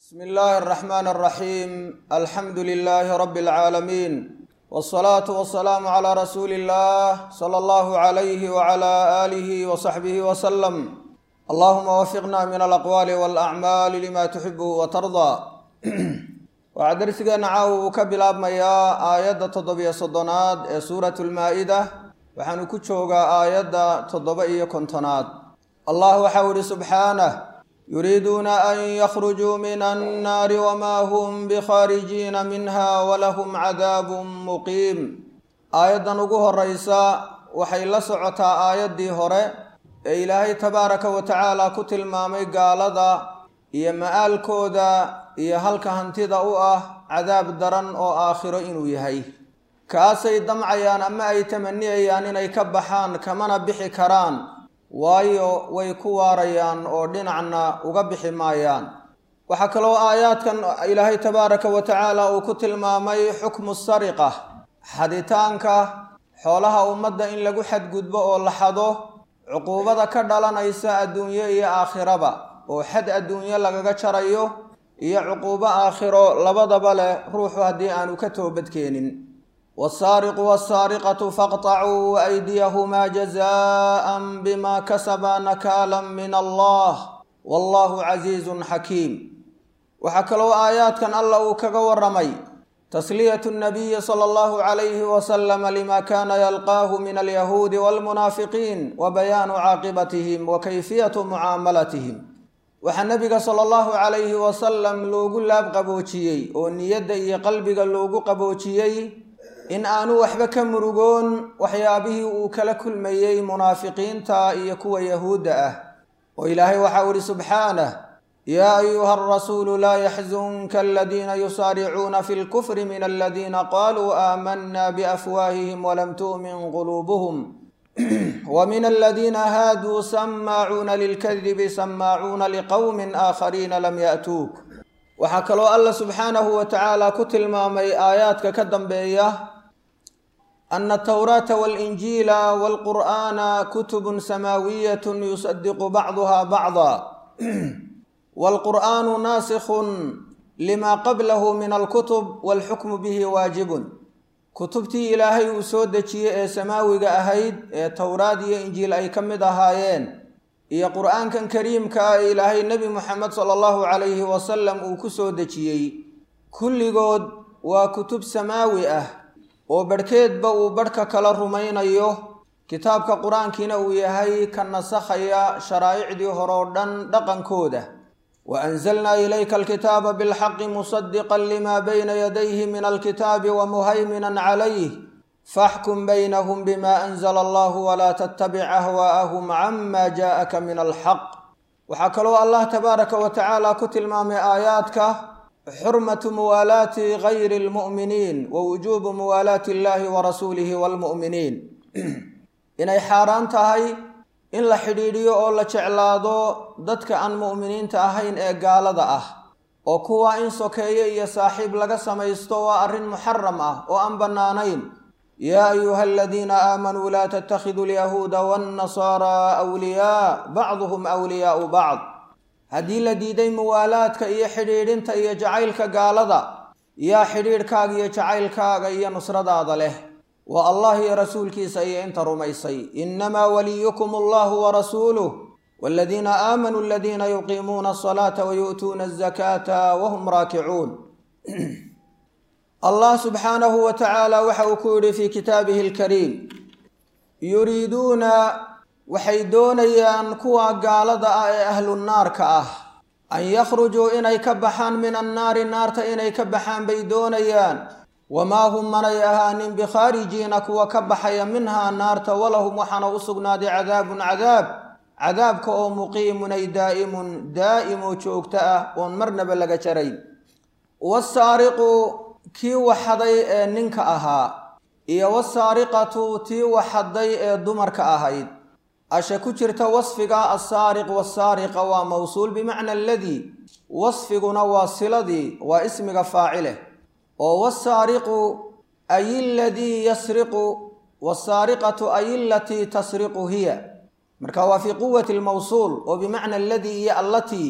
بسم الله الرحمن الرحيم الحمد لله رب العالمين والصلاة والسلام على رسول الله صلى الله عليه وعلى آله وصحبه وسلم اللهم وفقنا من الأقوال والأعمال لما تحب وترضى وعدرسنا عاو كبلاب ميا آيات تضبية صدنات سورة المائدة وحنكتشوغا آيات تضبية كنتنات الله حول سبحانه يريدون أن يخرجوا من النار وما هم بخارجين منها ولهم عذاب مقيم آيات نقوه الرئيسة وحي لسعتا آيات دي هوري إلهي تبارك وتعالى كتل مامي قالدا إيا مآل كودا إيا هلك هنتدا عذاب درن أو آخر إنو يهي كاسي دمعيان أما أي تمنيان إن يكبحان كمان بحي كران waayo way ku waarayaan oo dhinacna uga bixi maayaan waxa kale oo aayaadkan Ilaahay tabaaraka wa tacaala uu ku tilmaamay xukmu sariqa xaditaanka xoolaha ummadda in lagu xadgudbo oo la xado cuquubada ka dhalanaysa adduunyo iyo aakhiraba oo xad adduunyo lagaga jarayo iyo cuquubo aakhiro labadaba leh ruuxu haddii aanu ka toobad keenin والسارق والسارقة فاقطعوا أيديهما جزاء بما كسبا نكالا من الله والله عزيز حكيم وحكلوا آيات كان الله كغور رمي تسلية النبي صلى الله عليه وسلم لما كان يلقاه من اليهود والمنافقين وبيان عاقبتهم وكيفية معاملتهم وحنبي صلى الله عليه وسلم لوغو لاب قبوشيي ونيدي قلبي لوغو قبوشيي in aanu waxba ka murugoon waxyaabihii uu kala kulmayay munaafiqiinta iyo kuwa yahuuda ah oo Ilaahay waxa uu subhanahu ya ayuha ar-rasul la yahzunka alladhina yusari'una fil kufri min alladhina qalu amanna bi afwahihim wa lam tu'min qulubuhum wa min alladhina hadu sama'una lil kadhibi sama'una liqaumin akharin lam ya'tuk waxa kaloo Allah subhanahu wa ta'ala ku tilmaamay aayaadka ka dambeeya أن التوراة والإنجيل والقرآن كتب سماوية يصدق بعضها بعضا والقرآن ناسخ لما قبله من الكتب والحكم به واجب كتبتي إلهي وسودتي سماوي أهيد توراة إنجيل أي كمدها هايين يا قرآن كان كريم كإلهي النبي محمد صلى الله عليه وسلم وكسودتي كل قد وكتب سماوي oo barkeedba uu barka kala rumaynayo kitaabka quraankiina uu yahay kan nasakhaya sharaa'icdii hore oo dhan dhaqankooda wa anzalna ilayka alkitaba bilhaqqi musaddiqan lima bayna yadayhi min alkitabi wa muhaiminan alayhi fahkum baynahum bima anzala Allahu wa la tattabi' ahwaa'ahum amma jaa'aka min alhaqq wa hakalu Allah tabaaraka wa ta'ala kutil maami ayatka حرمة موالاة غير المؤمنين ووجوب موالاة الله ورسوله والمؤمنين إنay xaraan tahay in la xidhiidhiyo oo la jeclaado dadka aan mu'miniinta ahayn ee gaalada ah oo kuwa in sokeeye iyo saaxiib laga samaysto waa arrin muharram ah oo aan banaanayn ya ayyuhalladhina aamanu la tattakhidul yahuuda wan nasara awliya ba'dhum awliya'u ba'd haddii la diiday muwaalaadka iyo xidhiidhinta iyo jacaylka gaalada yaa xidhiidhkaaga iyo jacaylkaaga iyo nusradaada leh wa Allah iyo rasuulkiisa iyo inta rumaysay innamaa waliyukum Allahu wa rasuluhu walladhina aamanu alladhina yuqiimuna as-salata wa yu'tuna az-zakata wa hum raaki'un Allah subhanahu wa ta'ala waxa uu ku yiri fi kitaabihi al-kariim yuriduna waxay doonayaan kuwa gaalada ah ee ahlun naarka ah an yakhrujuu inay ka baxaan min an-naari naarta inay ka baxaan bay doonayaan wama hum manayahaanin bi kharijiina kuwa ka baxaya minha naarta walahum waxana u sugnaaday cadaabka oo muqiimun ay daa'imu joogta ah oo marnaba laga jaray was-saariqu kii waxaday ee ninka ahaa iyo was-saariqatu tii waxaday ee dumarka ahayd أشكو جرت وصفك السارق والسارقة وموصول بمعنى الذي وصفك نواصلذي واسمك فاعله والسارق أي الذي يسرق والسارقة أي التي تسرق هي مركوا في قوة الموصول وبمعنى الذي هي التي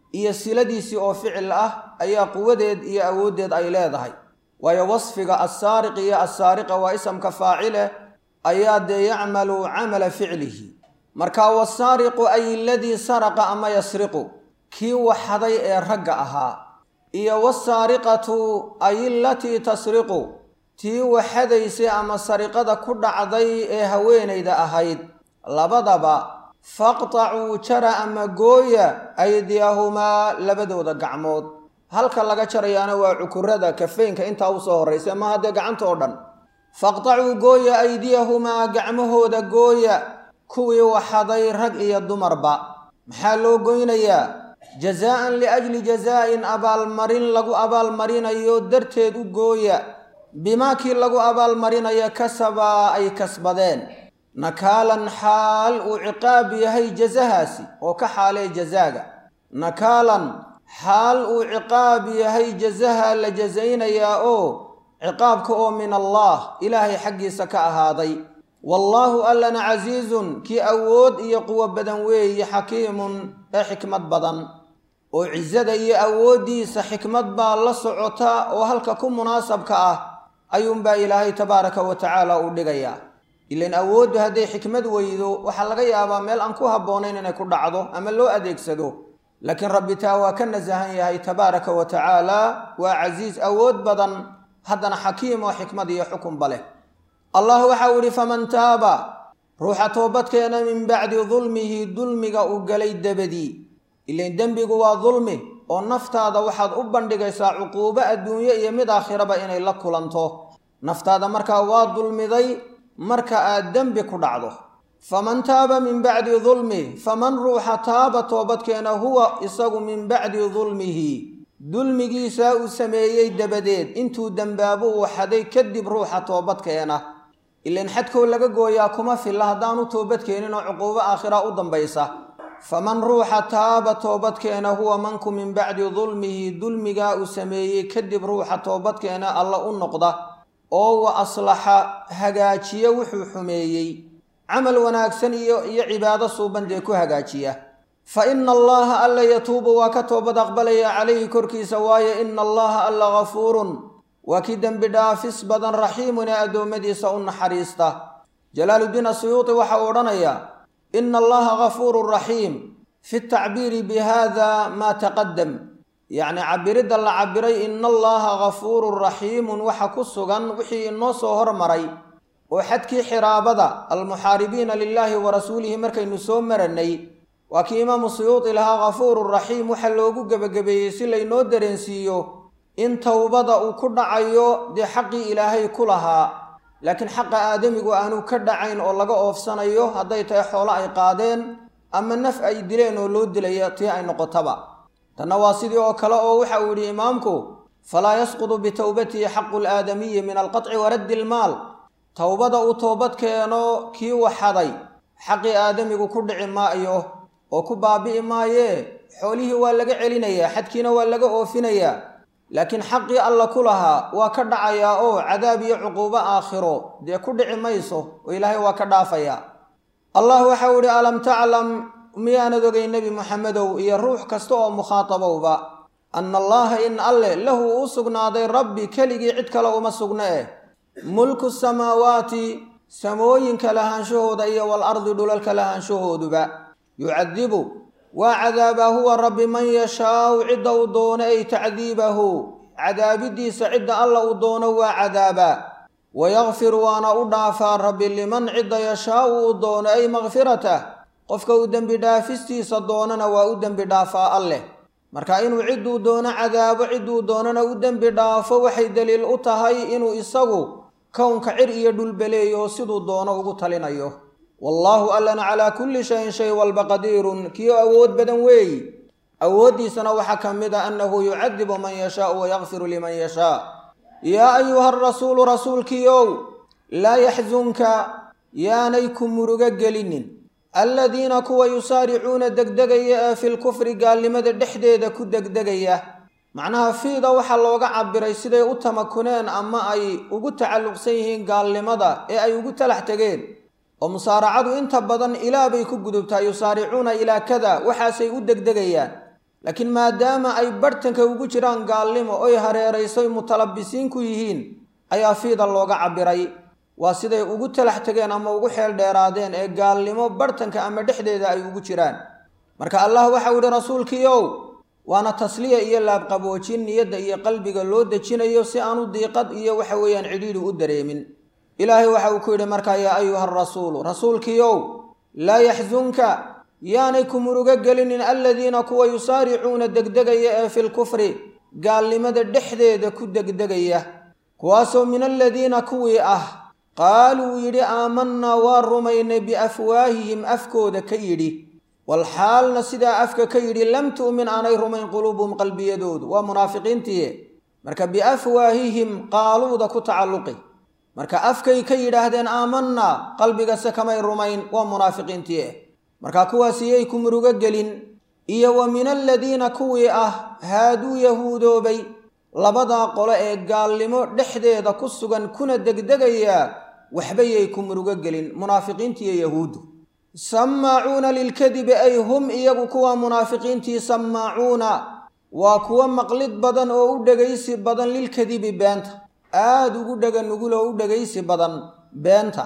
iyo siladiisii oo ficil ah ayaa quwadeed iyo awooddeed ay leedahay waayo wasfiga assaariq iyo assaariqa waa isamka faacile ayaa dee yacmalu camala ficlihi marka wasaariqu ay aladii saraqa ama yasriqu kii waxaday ee ragga ahaa iyo wasaariqatu ay alatii tasriqu tii waxadaysay ama sariqada ku dhacday ee haweenayda ahayd labadaba faqtacuu jara ama gooya aydiyahumaa labadooda gacmood halka laga jarayaana waa cukurada kafeynka intaa u soo horraysa ma haddee gacanta oo dhan faqtacuu gooya aydiyahumaa gacmahooda gooya kuwii waxaday rag iyo dumarba maxaa loo goynayaa jazaa'an liajli jazaa'in abaalmarin lagu abaalmarinayo darteed u gooya bimaakii lagu abaalmarinaya kasabaa ay kasbadeen nakaalan xaal uu ciqaab yahay jazahaasi oo ka xaalee jazaaga nakaalan xaal uu ciqaab yahay jazaha la jazaynayaa oo ciqaabka oo min allah ilaahay xaggiisa ka ahaaday wallaahu allana casiizun kii awood iyo quwo badan weeye xakiimun ee xikmad badan oo cizada iyo awooddiisa xikmad baa la socota oo halka ku munaasabka ah ayuunbaa ilaahay tabaaraka wa tacaala u dhigayaa ilan awooddu hadday xikmad weydo waxaa laga yaabaa meel aan ku habboonayn inay ku dhacdo ama loo adeegsado laakiin rabbi taa waa ka nasahan yahay tabaaraka wa tacaala waa casiis awood badan haddana xakiim oo xikmad iyo xukunba leh allah waxau idhi faman taaba ruuxa toobadkeena min bacdi dulmihi dulmiga u galay dabadii ilan dembigu waa dulmi oo naftaada waxaad u bandhigaysaa cuquubo adduunyo iyo mid aakhiraba inay la kulanto naftaada markaa waa dulmiday marka aad dembi ku dhacdo faman taaba min bacdi dulmi faman ruuxa taaba toobadkeena huwa isagu min bacdi dulmihi dulmigiisaa uu sameeyey dabadeed intuu dembaabo uu xaday kadib ruuxa toobadkeena ilan xadkoo laga gooyaa kuma filla haddaanu toobadkeenin oo cuquubo aakhira u dambaysa faman ruuxa taaba toobadkeena huwa manku min bacdi dulmihi dulmigaa uu sameeyey kadib ruuxa toobadkeena alla u noqda oo wa aslaxa hagaajiya wuxuu xumeeyey camal wanaagsan iyo cibaado suuban dee ku hagaajiya fa ina allaha alla yatuubu waa ka toobad aqbalaya calayhi korkiisa waayo ina allaha alla gafuurun waa kii dembi dhaafis badan raxiimun ee addoommadiisa u naxariista jalaaluddiin asuyuuti waxa uu odhanayaa ina allaha gafuurun raxiim fi tacbiiri bihada maa taqadam yacni cabiridda la cabiray ina allaha gafuurun raxiimun waxa ku sugan wixii inoo soo hormaray oo xadkii xiraabada almuxaaribiina lilaahi wa rasuulihi markaynu soo marannay waa kii imaamu suyuuti lahaa gafuurun raxiim waxa loogu gebagabeeyey si laynoo dareensiiyo in towbada uu ku dhacayo dee xaqii ilaahay ku lahaa laakiin xaqa aadamigu aanu ka dhacayn oo laga oofsanayo hadday tahay xoolo ay qaadeen ama naf ay dileen oo loo dilaya tii ay noqotaba tanna waa sidii oo kale oo waxa uu yidhi imaamku falaa yasqudu bitowbatihi xaqu laadamiyi min alqaطci wa raddi ilmaal towbada uu toobad keeno kii waxaday xaqii aadamigu ku dhici maayo oo ku baabi'i maayee xoolihii waa laga celinayaa xadkiina waa laga oofinayaa laakiin xaqii alla ku lahaa waa ka dhacayaa oo cadaab iyo cuquubo aakhiro dee ku dhici mayso oo ilaahay waa ka dhaafayaa allah waxau idhi alam taclam miyaanad ogay nebi moxamedow iyo ruux kasta oo mukhaatabowba anna allaha in alle lahu uu sugnaaday rabbi keligii cid kale uma sugna mulku samaawaati samooyinka lahaanshahooda iyo walardi dhulalka lahaanshahooduba yucadibu waa cadaabaa huwa rabbi man yashaau cidda uu doono ay tacdiibahu cadaabidiisa cidda alla uu doono waa cadaabaa wayakfir waana u dhaafaa rabbi liman cidda yashaau uu doono ay makfiratah qofka uu dembi dhaafistiisa doonana waa u dembi dhaafaa alleh marka inuu cidduu doono cadaabo cidduu doonana u dembi dhaafo waxay daliil u tahay inuu isagu kownka cir iyo dhulbeleeyo siduu doono ugu talinayo wallaahu allana calaa kulli shayin shay walba qadiirun kiyo awood badan weeyi awooddiisana waxaa ka mid a annahu yucadibu man yashaau wayakfiru liman yashaa yaa ayuha arasuulu rasuulkiiow laa yaxsunka yaanay ku murugo gelinin aladiina kuwa yusaaricuuna degdegaya ee filkufri gaalnimada dhexdeeda ku degdegaya macnaha fiida waxaa looga cabiray siday u tamakuneen ama ay ugu tacalluqsan yihiin gaalnimada ee ay ugu talax tegeen oo musaaracadu inta badan ilaa bay ku gudubtaa yusaaricuuna ilaa kada waxaasay u degdegayaan laakiin maadaama ay bartanka ugu jiraan gaalnimo oy hareerayso mutalabisiin ku yihiin ayaa fiida looga cabiray waa siday ugu talax tageen ama ugu xeel dheeraadeen ee gaalnimo bartanka ama dhexdeeda ay ugu jiraan marka allah waxa uu yidhi rasuulkiiow waana tasliya iyo laabqaboojin niyadda iyo qalbiga loo dejinayo si aanu diiqad iyo waxa weeyaan cidhiidhi u dareemin ilaahay waxa uu ku yidhi markaa yaa ayuha rasuulu rasuulkiiow laa yaxsunka yaanay ku murugo gelinin aladiina kuwa yusaaricuuna degdegaya ee filkufri gaalnimada dhexdeeda ku degdegaya kuwaasoo min aladiina kuwii ah qaaluu yidhi aamannaa waa rumaynay biafwaahihim afkooda ka yidhi walxaalna sidaa afka ka yidhi lam tu'min aanay rumayn quluubuhum qalbiyadoodu waa munaafiqiintii marka biafwaahihim qaaluuda ku tacalluqi marka afkay ka yidhaahdeen aamannaa qalbigase kamay rumayn waa munaafiqiintii marka kuwaas iyay ku murugo gelin iyo wa min aladiina kuwii ah haaduu yahuudoobay labadaa qole ee gaalnimo dhexdeeda ku sugan kuna degdegaya waxba yay ku murugo gelin munaafiqiintiiyo yahuuddu sammaacuuna lilkadibi ay hum iyagu kuwa munaafiqiintii sammaacuuna waa kuwa maqlid badan oo u dhegaysi badan lilkadibi beenta aad ugu dhega nugul oo u dhegaysi badan beenta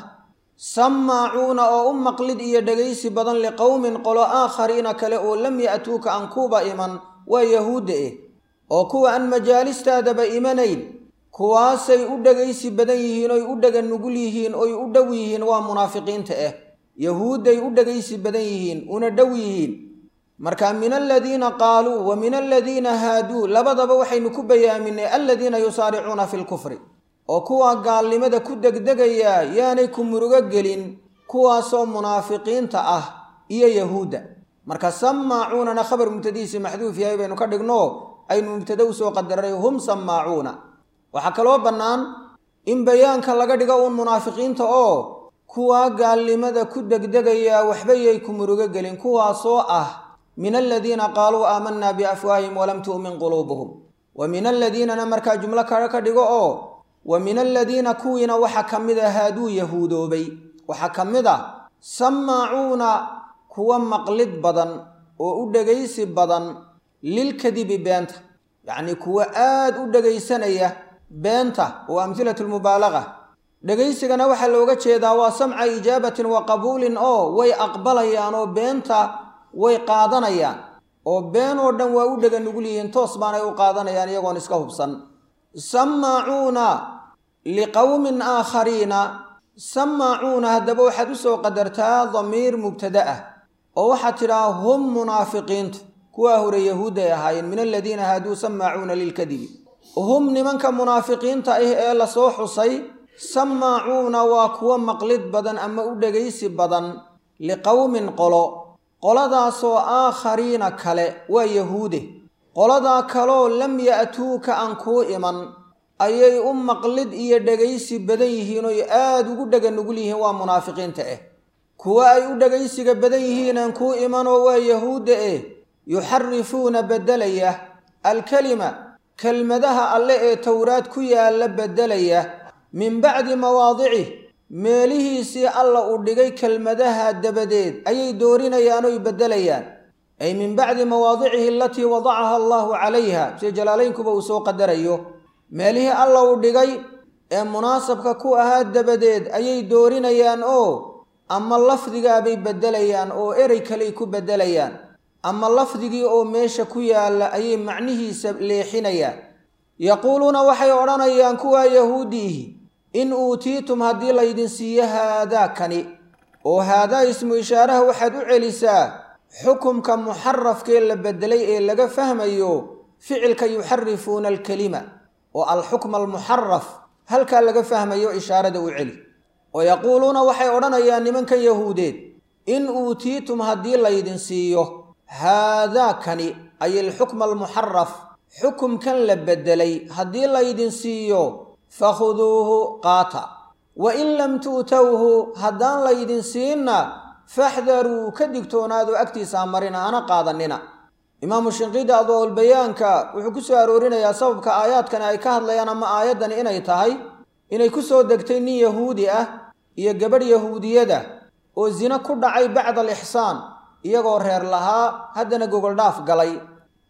sammaacuuna oo u maqlid iyo dhegaysi badan liqowmin qolo aakhariina kale oo lam ya'tuuka aan kuuba iman waa yahuudda oo kuwa aan majaalistaadaba imanayn kuwaasay u dhegaysi badan yihiin oy u dhega nugul yihiin oy u dhow yihiin waa munaafiqiinta yahuudday u dhegaysi badan yihiin una dhow yihiin marka min aladiina qaaluu wa min aladiina haaduu labadaba waxaynu ku bayaaminay aladiina yusaaricuuna fi lkufri oo kuwa gaalnimada ku degdegaya yaanay ku murugo gelin kuwaasoo munaafiqiinta ah iyo yahuudda marka sammaacuunana khabar mubtadiisi maxduuf yahay baynu ka dhigno aynu mubtada u soo qadaray hum sammaacuuna waxaa kaloo bannaan in bayaanka laga dhigo uun munaafiqiinta oo kuwa gaalnimada ku degdegaya waxba yay ku murugo gelin kuwaasoo ah min aladiina qaaluu aamanaa biafwaahihim walam tu'min quluubuhum wa min aladiinana markaa jumlo kale ka dhigo oo wa min aladiina kuwiina waxa ka mid a haaduu yahuudoobay waxaa ka mid a sammaacuuna kuwa maqlid badan oo u dhegaysi badan lilkadibi beenta yacnii kuwa aad u dhegaysanaya beenta oo amhilatu lmubaalaga dhegaysigana waxaa looga jeedaa waa samca ijaabatin wa qabuulin oo way aqbalayaan oo beenta way qaadanayaan oo been oo dhan waa u dhega nugul yihiin toos baanay u qaadanayaan iyagoon iska hubsan sammaacuuna liqowmin aakhariina sammaacuuna haddaba waxaad u soo qadartaa damiir mubtada ah oo waxaad tidhaa hum munaafiqiintu kuwaa hore yahuudday ahaayeen min aladiina haaduu sammaacuuna lilkadibi hum nimanka munaafiqiinta ah ee lasoo xusay sammaacuuna waa kuwa maqlid badan ama u dhegaysi badan liqowmin qoladaasoo aakhariina kale waa yahuude qoladaa kaloo lam ya'tuuka aan kuu iman ayay u maqlid iyo dhegaysi badan yihiin oy aad ugu dhega nugul yihiin waa munaafiqiinta kuwa ay u dhegaysiga badan yihiin aan kuu imanoo waa yahuudda yuxarifuuna beddelaya alkalima kelmadaha alle ee towraad ku yaalla beddelaya min bacdi mawaadicih meelihiisii alla uu dhigay kelmadaha dabadeed ayay doorinayaan oy beddelayaan ay min bacdi mawaadicihi alatii wadacaha allahu calayha si jalaalaynkuba uu soo qadarayo meelihii alla uu dhigay ee munaasabka ku ahaa dabadeed ayay doorinayaan oo ama lafdigaabay beddelayaan oo erey kaley ku beddelayaan ama lafdigii oo meesha ku yaalla ayay macnihiisa leexinayaan yaquuluuna waxay odhanayaan kuwaa yahuudiihi in uutiitum haddii laydin siiyo haadaa kani oo haadaa ismu ishaaraha waxaad u celisaa xukumka muxarafkee la beddelay ee laga fahmayo ficilka yuxarifuuna alkelima oo alxukma almuxaraf halkaa laga fahmayo ishaarada u celi oo yaquuluuna waxay odhanayaan nimankan yahuudeed in uutiitum haddii laydin siiyo haadaa kani ay alxukma almuxaraf xukumkan la beddelay haddii laydin siiyo fakhuduuhu qaata wa in lam tu'towhu haddaan laydin siinna faxdaruu ka digtoonaado agtiisaa marina hana qaadanina imaamu shinqiidi adwaaulbayaanka wuxuu ku soo aroorinayaa sababka aayaadkani ay ka hadlayaan ama aayaddani inay tahay inay ku soo degtay nin yahuudi ah iyo gabadh yahuudiyada oo zino ku dhacay bacda alixsaan iyagoo reer lahaa haddana gogoldhaaf galay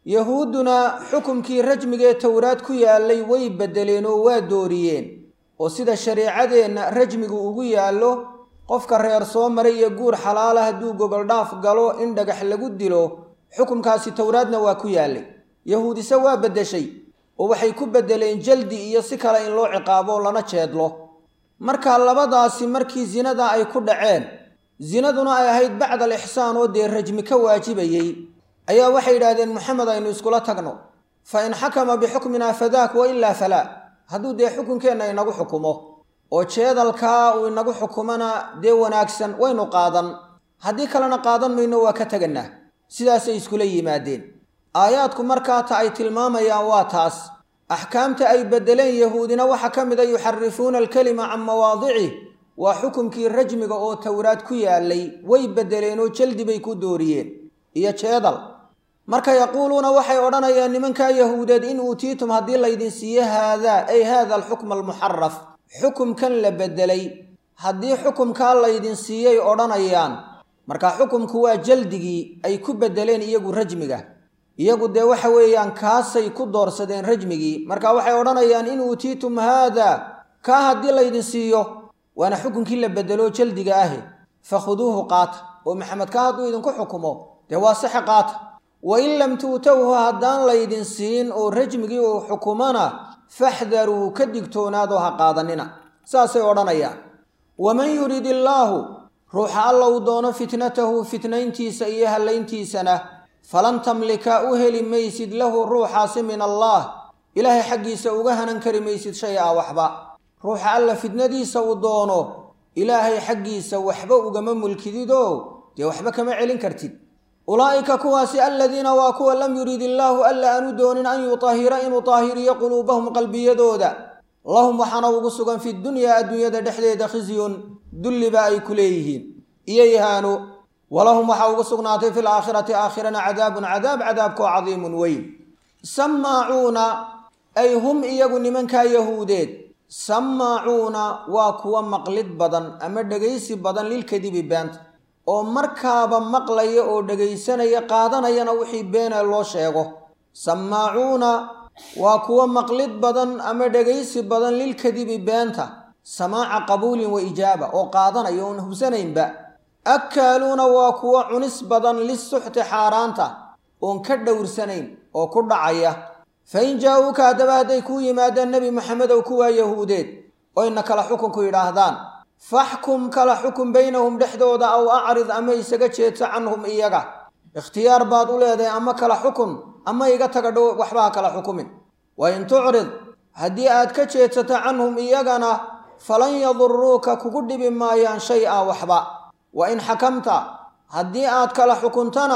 yahuudduna xukumkii rajmigee towraad ku yaallay way beddeleen oo waa dooriyeen oo sida shariicadeenna rajmigu ugu yaallo qofka reer soo maray iyo guur xalaala hadduu gogoldhaaf galo in dhagax lagu dilo xukumkaasi towraadna waa ku yaallay yahuudise waa beddeshay oo waxay ku beddeleen jaldi iyo si kale in loo ciqaabo lana jeedlo marka labadaasi markii sinada ay ku dhaceen sinaduna ay ahayd bacda alixsaan oo dee rajmi ka waajibayey ayaa waxay yidhaahdeen maxamed aynu iskula tagno fa in xakama bixukminaa fadaak wa ilaa falaa hadduu dee xukunkeenna inagu xukumo oo jeedalkaa uu inagu xukumana dee wanaagsan waynu qaadan haddii kalena qaadan mayno waa ka tegannaa sidaasay iskula yimaadeen aayaadku markaa ta ay tilmaamayaan waa taas axkaamta ay beddeleen yahuudina waxaa ka mid a yuxarifuuna alkelima can mawaadicih waa xukumkii rajmiga oo towraad ku yaallay way beddeleen oo jaldi bay ku dooriyeen iyo jeedal marka yaquuluuna waxay odhanayaan nimankaa yahuudeed in uutiitum haddii laydin siiye haadaa ay haada alxukma almuxaraf xukumkan la beddelay haddii xukumkaa laydin siiyey odhanayaan marka xukumku waa jaldigii ay ku beddeleen iyagu rajmiga iyagu dee waxa weeyaan kaasay ku doorsadeen rajmigii marka waxay odhanayaan in uutiitum haadaa kaa haddii laydin siiyo waana xukunkii la beddelo jaldiga ahi fakhuduuhu qaata oo maxamed kaa hadduu idinku xukumo dee waa saxe qaata wain lam tuutowhu haddaan laydin siin oo rajmigii uu xukumana faxdaruu ka digtoonaadoo ha qaadanina saasay odhanayaan waman yurid illaahu ruuxa alla uu doono fitnatahu fitnayntiisa iyo hallayntiisana falan tamlika u heli maysid lahu ruuxaasi min allaah ilaahay xaggiisa uga hanan kari maysid shay a waxba ruuxa alla fitnadiisa uu doono ilaahay xaggiisa waxba ugama mulkididoo dee waxba kama celin kartid ulaa'ika kuwaasi aladiina waa kuwa lam yurid illaahu alla aanu doonin an yutahira inuu taahiriyo quluubahum qalbiyadooda lahum waxaana ugu sugan fi dunyaa adduunyada dhexdeeda khisyun dulliba ay ku leeyihiin iyo ihaano walahum waxaa ugu sugnaatay fi laakhirati aakhirana cadaabun cadaabkoo cadiimun weyn sammaacuuna ay hum iyagu nimankaa yahuudeed sammaacuuna waa kuwa maqlid badan ama dhegaysi badan lilkadibi beenta oo markaaba maqlaya oo dhegaysanaya qaadanayana wixii beena loo sheego sammaacuuna waa kuwa maqlid badan ama dhegaysi badan lilkadibi beenta samaaca qabuulin wa ijaaba oo qaadanaya oon hubsanaynba akkaaluuna waa kuwa cunis badan lisuxti xaaraanta oon ka dhowrsanayn oo ku dhacaya fain jaa-uuka haddaba hadday kuu yimaadaan nebi maxamedow kuwaa yahuudeed oyna kala xukunku yidhaahdaan faxkum kala xukun baynahum dhexdooda aw acrid ama isaga jeedsa canhum iyaga ikhtiyaar baad u leedahay ama kala xukun ama iga taga dhow waxba ha kala xukumin wain tucrid haddii aad ka jeedsato canhum iyagana falan yaduruuka kugu dhibi maayaan shay-a waxba wa in xakamta haddii aad kala xukuntana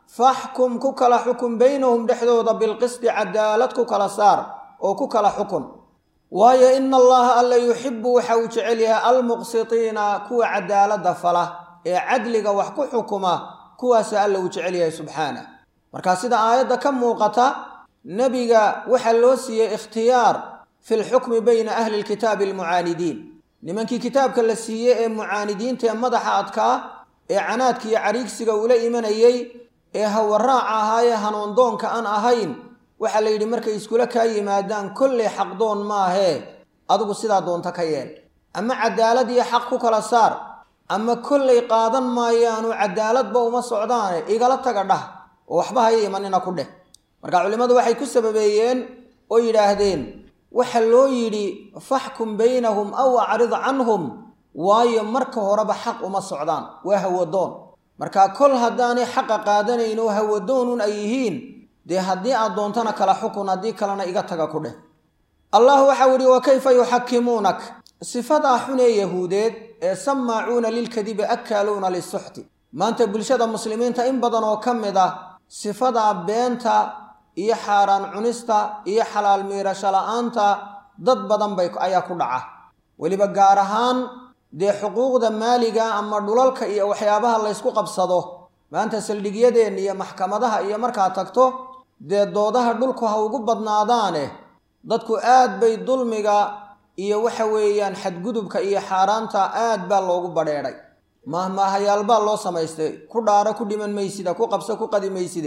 faxkum ku kala xukun baynahum dhexdooda bilqisti cadaalad ku kala saar oo ku kala xukun waayo ina allaha alla yuxibu waxa uu jecel yahay almuqsitiina kuwa cadaaladda fala ee cadliga wax ku xukuma kuwaasa alla uu jecel yahay subxaanah markaa sida aayadda ka muuqata nebiga waxaa loo siiyey ikhtiyaar fi lxukmi bayna ahli lkitaabi almucaanidiin nimankii kitaabka la siiyey ee mucaanidiinta ee madaxa adkaa ee canaadka iyo cariigsiga ula imanayey ee hawaraaca ahaayee hanuundoonka aan ahayn waxaa la yidhi markay iskula kaa yimaadaan kolley xaqdoon maahee adigu sidaa doonta ka yeel ama cadaalad iyo xaq ku kala saar ama kolley qaadan maayaanu cadaaladba uma socdaane igala taga dhah oo waxba haya imanina ku dheh marka culimmadu waxay ku sababeeyeen oo yidhaahdeen waxa loo yidhi faxkum baynahum aw acrid canhum waayo marka horeba xaq uma socdaan waa hawadoon markaa kol haddaanay xaqa qaadanayn oo hawadoonun ay yihiin dee haddii aad doontana kala xukun haddii kalena iga taga ku dheh allah waxau yidhi wa kayfa yuxakimuunak sifadaa xunee yahuudeed ee sammaacuuna lilkadibi akkaaluuna lisuxti maanta bulshada muslimiinta in badan oo ka mid ah sifadaa beenta iyo xaaraan cunista iyo xalaal miirasho la-aanta dad badan ayaa ku dhaca weliba gaar ahaan dee xuquuqda maaliga ama dhulalka iyo waxyaabaha laysku qabsado maanta saldhigyadeenna iyo maxkamadaha iyo markaad tagto dee doodaha dhulku ha ugu badnaadaane dadku aad bay dulmiga iyo waxa weeyaan xadgudubka iyo xaaraanta aad baa loogu badheedhay mahmaahayaal baa loo samaystay ku dhaaro ku dhiman maysida ku qabso ku qadi mayside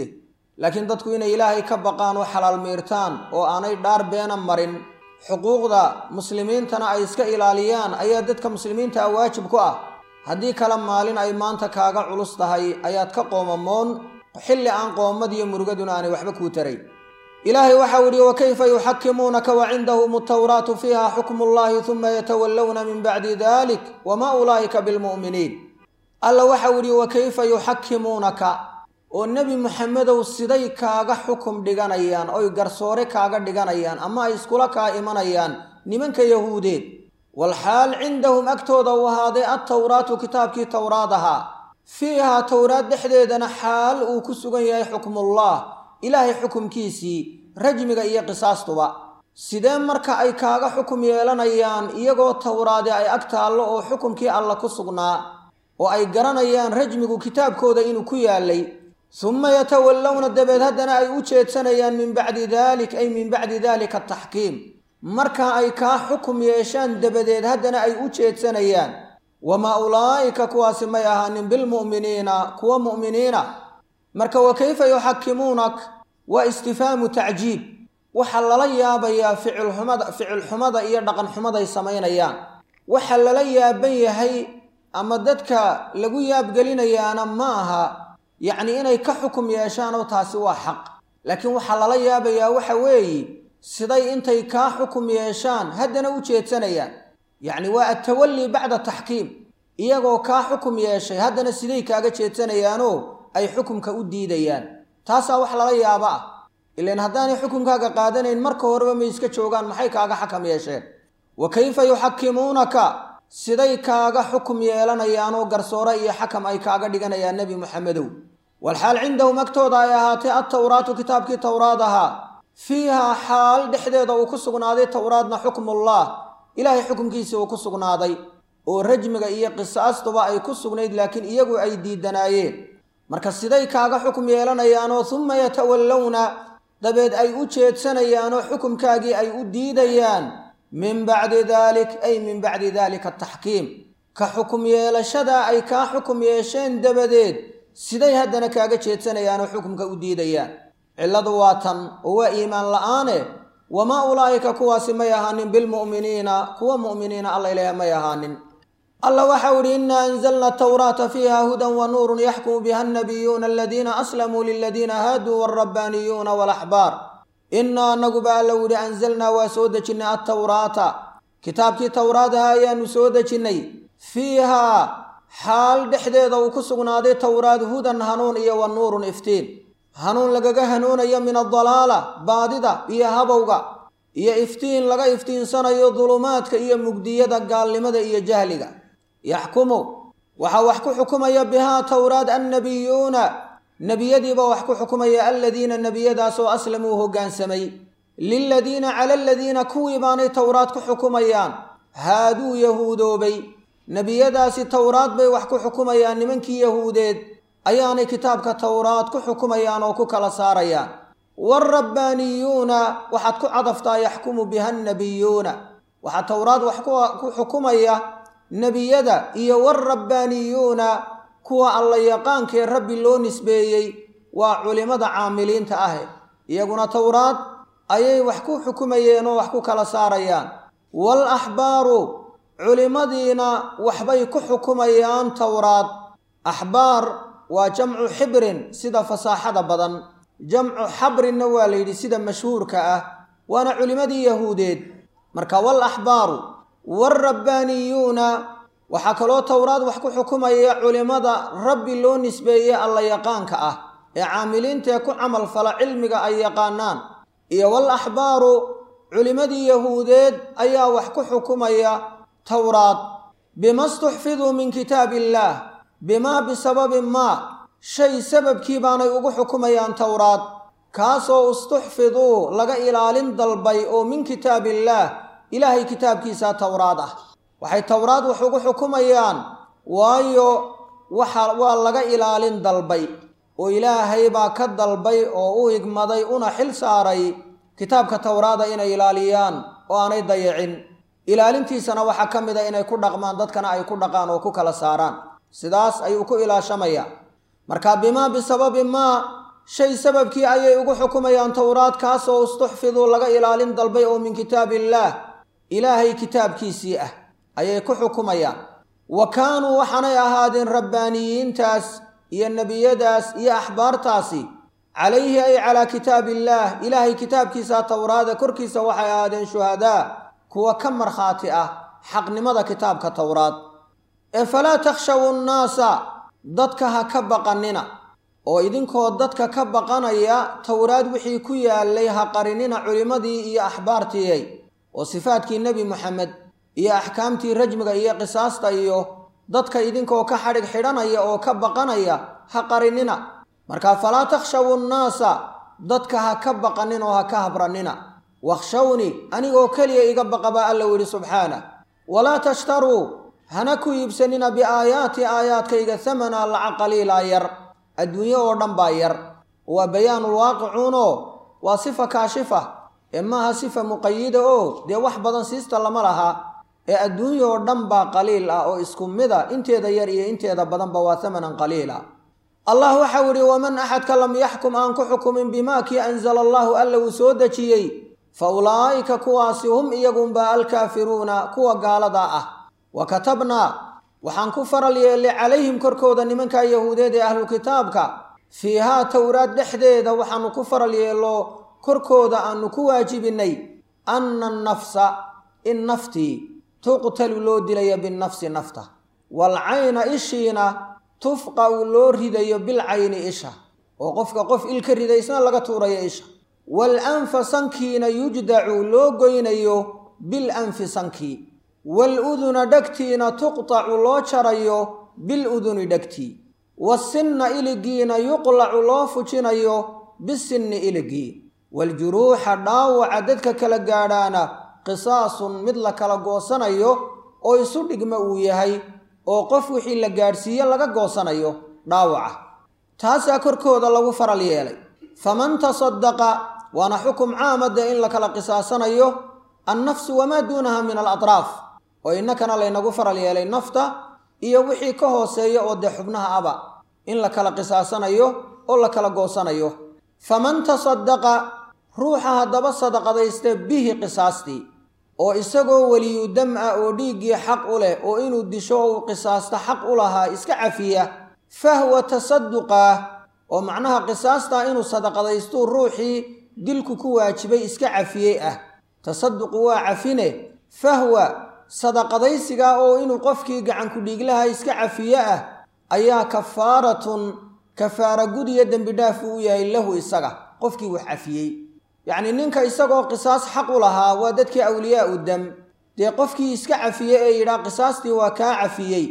laakiin dadku inay ilaahay ka baqaan oo xalaal miirtaan oo aanay dhaar beena marin xuquuqda muslimiintana ay iska ilaaliyaan ayaa dadka muslimiinta waajib ku ah. haddii kala maalin ay maanta kaaga culus tahay ayaad ka qoomamoon xilli aan qoomad iyo murugaduna aanay waxba kuu taray. ilaahay waxau yidhi wakayfa yuxakimuunaka wacindahum atawraatu fiiha xukmu llahi uma yatawallawna min bacdi dalik wamaa ulaa'ika bilmu'miniin. alla waxau yidhi wakayfa yuxakimuunaka oo nebi muxamedow siday kaaga xukum dhiganayaan oy garsoore kaaga dhiganayaan ama ay iskula kaa imanayaan nimanka yahuudeed walxaal cindahum agtooda u ahaaday attawraatu kitaabkii towraad ahaa fiihaa towraad dhexdeedana xaal uu ku sugan yahay xukmullah ilaahay xukumkiisii rajmiga iyo qisaastuba. sidee marka ay kaaga xukum yeelanayaan iyagoo towraade ay ag taallo oo xukumkii alla ku sugnaa oo ay garanayaan rajmigu kitaabkooda inuu ku yaalay uma yatawallawna dabeed haddana ay u jeedsanayaan min bacdi dalik ay min bacdi dalika ataxkiim marka ay kaa xukum yeeshaan dabadeed haddana ay u jeedsanayaan wamaa ulaa'ika kuwaasi may ahaanin bilmu'miniina kuwa mu'miniina. marka wakayfa yuxakimuunak waa istifhaamu tacjiib, waxaa lala yaabayaa ficil xumada iyo dhaqan xumaday samaynayaan. waxa lala yaaban yahay ama dadka lagu yaabgelinayaana ma aha yacni inay ka xukum yeeshaan oo taasi waa xaq, laakiin waxaa lala yaabayaa waxa weeye siday intay kaa xukum yeeshaan haddana u jeedsanayaan. yacni waa atawalli bacda taxkiim, iyagoo kaa xukum yeeshay haddana siday kaaga jeedsanayaanoo ay xukumka u diidayaan. taasaa wax lala yaaba ah, ilaan haddaanay xukumkaaga qaadanayn marka horeba may iska joogaan maxay kaaga xakam yeesheen. wakayfa yuxakimuunaka siday kaaga xukum yeelanayaanoo garsoore iyo xakam ay kaaga dhiganayaan nebi muxamedow walxaal cindahum agtooda ay ahaatay attawraatu kitaabkii towraad ahaa fiihaa xaal dhexdeeda uu ku sugnaaday towraadna xukmullah ilaahay xukumkiisii uu ku sugnaaday oo rajmiga iyo qisaastuba ay ku sugnayd laakiin iyagu ay diidanaayeen. marka siday kaaga xukum yeelanayaanoo uma yatawallawna dabeed ay u jeedsanayaanoo xukumkaagii ay u diidayaan min bacdi dalik ay min bacdi dalika ataxkiim ka xukum yeelashadaa ay kaa xukum yeesheen dabadeed siday haddana kaaga jeedsanayaanoo xukumka u diidayaan. cilladu waa tan oo waa iimaan la'aane wamaa ulaa'ika kuwaasi may ahaanin bilmu'miniina kuwa mu'miniina alla ilaaha may ahaanin. alla waxau yidhi innaa anzalna atawraata fiiha hudan wa nuurun yaxkumu biha annabiyuuna aladiina aslamuu liladiina haaduu waalrabbaaniyuuna waalaxbaar. innaa anaguba alla yidhi anzalnaa waa soo dejinnay attawraata kitaabkii towraadaha ayaanu soo dejinnay fiihaa xaal dhexdeeda uu ku sugnaaday towraad hudan hanuun iyo wa nuurun iftiin. hanuun lagaga hanuunayo min adalaala baadida iyo habowga, iyo iftiin laga iftiinsanayo dulumaadka iyo mugdiyada gaalnimada iyo jahliga. yaxkumu waxaa wax ku xukumaya bihaa towraad annabiyuuna nebiyadiiba wax ku xukumaya aladiina nebiyadaasoo aslamuu hoggaansamay liladiina cala aladiina kuwii baanay towraad ku xukumayaan haaduu yahuudoobay. nebiyadaasi towraad bay wax ku xukumayaan, nimankii yahuudeed ayaanay kitaabka towraad ku xukumayaan oo ku kala saarayaan. waalrabbaaniyuuna waxaad ku cadaftaa yaxkumu biha annabiyuuna, waxaa towraad wax ku xukumaya nebiyada iyo waalrabbaaniyuuna kuwa alla yaqaankee rabbi loo nisbeeyey waa culimmada caamiliinta ah, iyaguna towraad ayay wax ku xukumayeen oo wax ku kala saarayaan. waalaxbaaru culimmadiina waxbay ku xukumayaan towraad. axbaar waa jamcu xibrin sida fasaaxada badan, jamcu xabrinna waa la yidhi sida mashhuurka ah, waana culimmadii yahuudeed. marka waalaxbaaru waalrabbaaniyuuna waxaa kaloo towraad wax ku xukumaya culimmada rabbi loo nisbeeyey alla yaqaanka ah ee caamiliintaee ku camal fala cilmiga ay yaqaanaan. iyo waalaxbaaru culimmadii yahuudeed ayaa wax ku xukumaya towraad bima stuxfiduu min kitaabi illaah, bimaa bisababi maa shay sababkii baanay ugu xukumayaan towraad kaasoo istuxfiduu laga ilaalin dalbay oo min kitaabillaah ilaahay kitaabkiisa towraad ah. waxay towraad wax ugu xukumayaan waayo waa laga ilaalin dalbay oo ilaahay baa ka dalbay oo u higmaday una xil saaray kitaabka towraada inay ilaaliyaan oo aanay dayacin. ilaalintiisana waxaa ka mid a inay ku dhaqmaan, dadkana ay ku dhaqaan oo ku kala saaraan. sidaas ayuu ku ilaashamaya. marka bimaa bisababi maa shay sababkii ayay ugu xukumayaan towraad kaasoo istuxfiduu laga ilaalin dalbay oo min kitaabillaah ilaahay kitaabkiisii ah ayay ku xukumayaan wa kaanuu waxaanay ahaadeen rabbaaniyiintaas iyo nebiyadaas iyo axbaartaasi calayhi ay calaa kitaabillaah ilaahay kitaabkiisa towraada korkiisa waxay ahaadeen shuhadaa kuwa ka markhaati ah xaqnimada kitaabka towraad ee falaa takhshawu nnaasa dadka ha ka baqanina oo idinkoo dadka ka baqanaya towraad wixii ku yaalay ha qarinina culimmadii iyo axbaartiiyay oo sifaadkii nebi moxamed iyo axkaamtii rajmiga iyo qisaasta iyo dadka idinkoo ka xadhig xidhanaya oo ka baqanaya ha qarinina markaa falaa takhshawu nnaasa dadka ha ka baqanin oo ha ka habranina wakhshawni anigoo keliya iga baqa baa alla yidhi subxaanah walaa tashtaruu hana ku iibsanina biaayaati aayaadkayga hamana laca qaliilaa yar adduunye oo dhan baa yar waa bayaanulwaaqicuunoo waa sifa kaashifa ee maaha sifa muqayida oo dee wax badan siista lama laha ee adduunya oo dhan baa qaliil ah oo isku mida inteeda yar iyo inteeda badanba waa hamanan qaliila allah waxau yidhi waman axadka lam yaxkum aan ku xukumin bimaa kii anzala allaahu alla uu soo dejiyey fa ulaa'ika kuwaasi hum iyagunbaa alkaafiruuna kuwa gaalada ah wa katabnaa waxaan ku faral yeellay calayhim korkooda nimanka yahuudeed ee ahlukitaabka fiihaa towraad dhexdeeda waxaanu ku faral yeello korkooda aanu ku waajibinnay anna annafsa in naftii tuqtalu loo dilaya binnafsi nafta waalcayna ishiina tufqa'u loo ridayo bilcayni isha oo qofka qof il ka ridaysna laga tuurayo isha waalanfa sankiina yujdacu loo goynayo bilanfi sankii waaluduna dhegtiina tuqtacu loo jarayo biluduni dhegtii waasinna iligiina yuqlacu loo fujinayo bisinni iligii waaljuruuxa dhaawaca dadka kala gaadhaana qisaasun mid la kala goosanayo oo isu dhigma uu yahay oo qof wixii la gaadhsiiye laga goosanayo dhaawaca taasaa korkooda lagu faral yeelay faman tasaddaqa waana xukum caamadda in la kala qisaasanayo annafsu wamaa duunaha min alatraaf oo innakana laynagu faral yeelay nafta iyo wixii ka hooseeya oo dee xubnaha aba in la kala qisaasanayo oo la kala goosanayo faman tasaddaqa ruuxa haddaba sadaqadaysta bihi qisaastii oo isagoo weliyu dam ah oo dhiiggii xaq u leh oo inuu disho oo uu qisaasta xaq u lahaa iska cafiya fahwa tasadduqah oo macnaha qisaastaa inuu sadaqadaystuu ruuxii dilku ku waajibay iska cafiyey ah tasadduqu waa cafine fahwa sadaqadaysigaa oo inuu qofkii gacanku dhiiglaha iska cafiye ah ayaa kafaaratun kafaara gud iyo dembi dhaaf uu yahay lahu isaga qofkii wax cafiyey yacnii ninka isagoo qisaas xaq u lahaa waa dadkii awliyaa u dam dee qofkii iska cafiye ee yidhaa qisaastii waa kaa cafiyey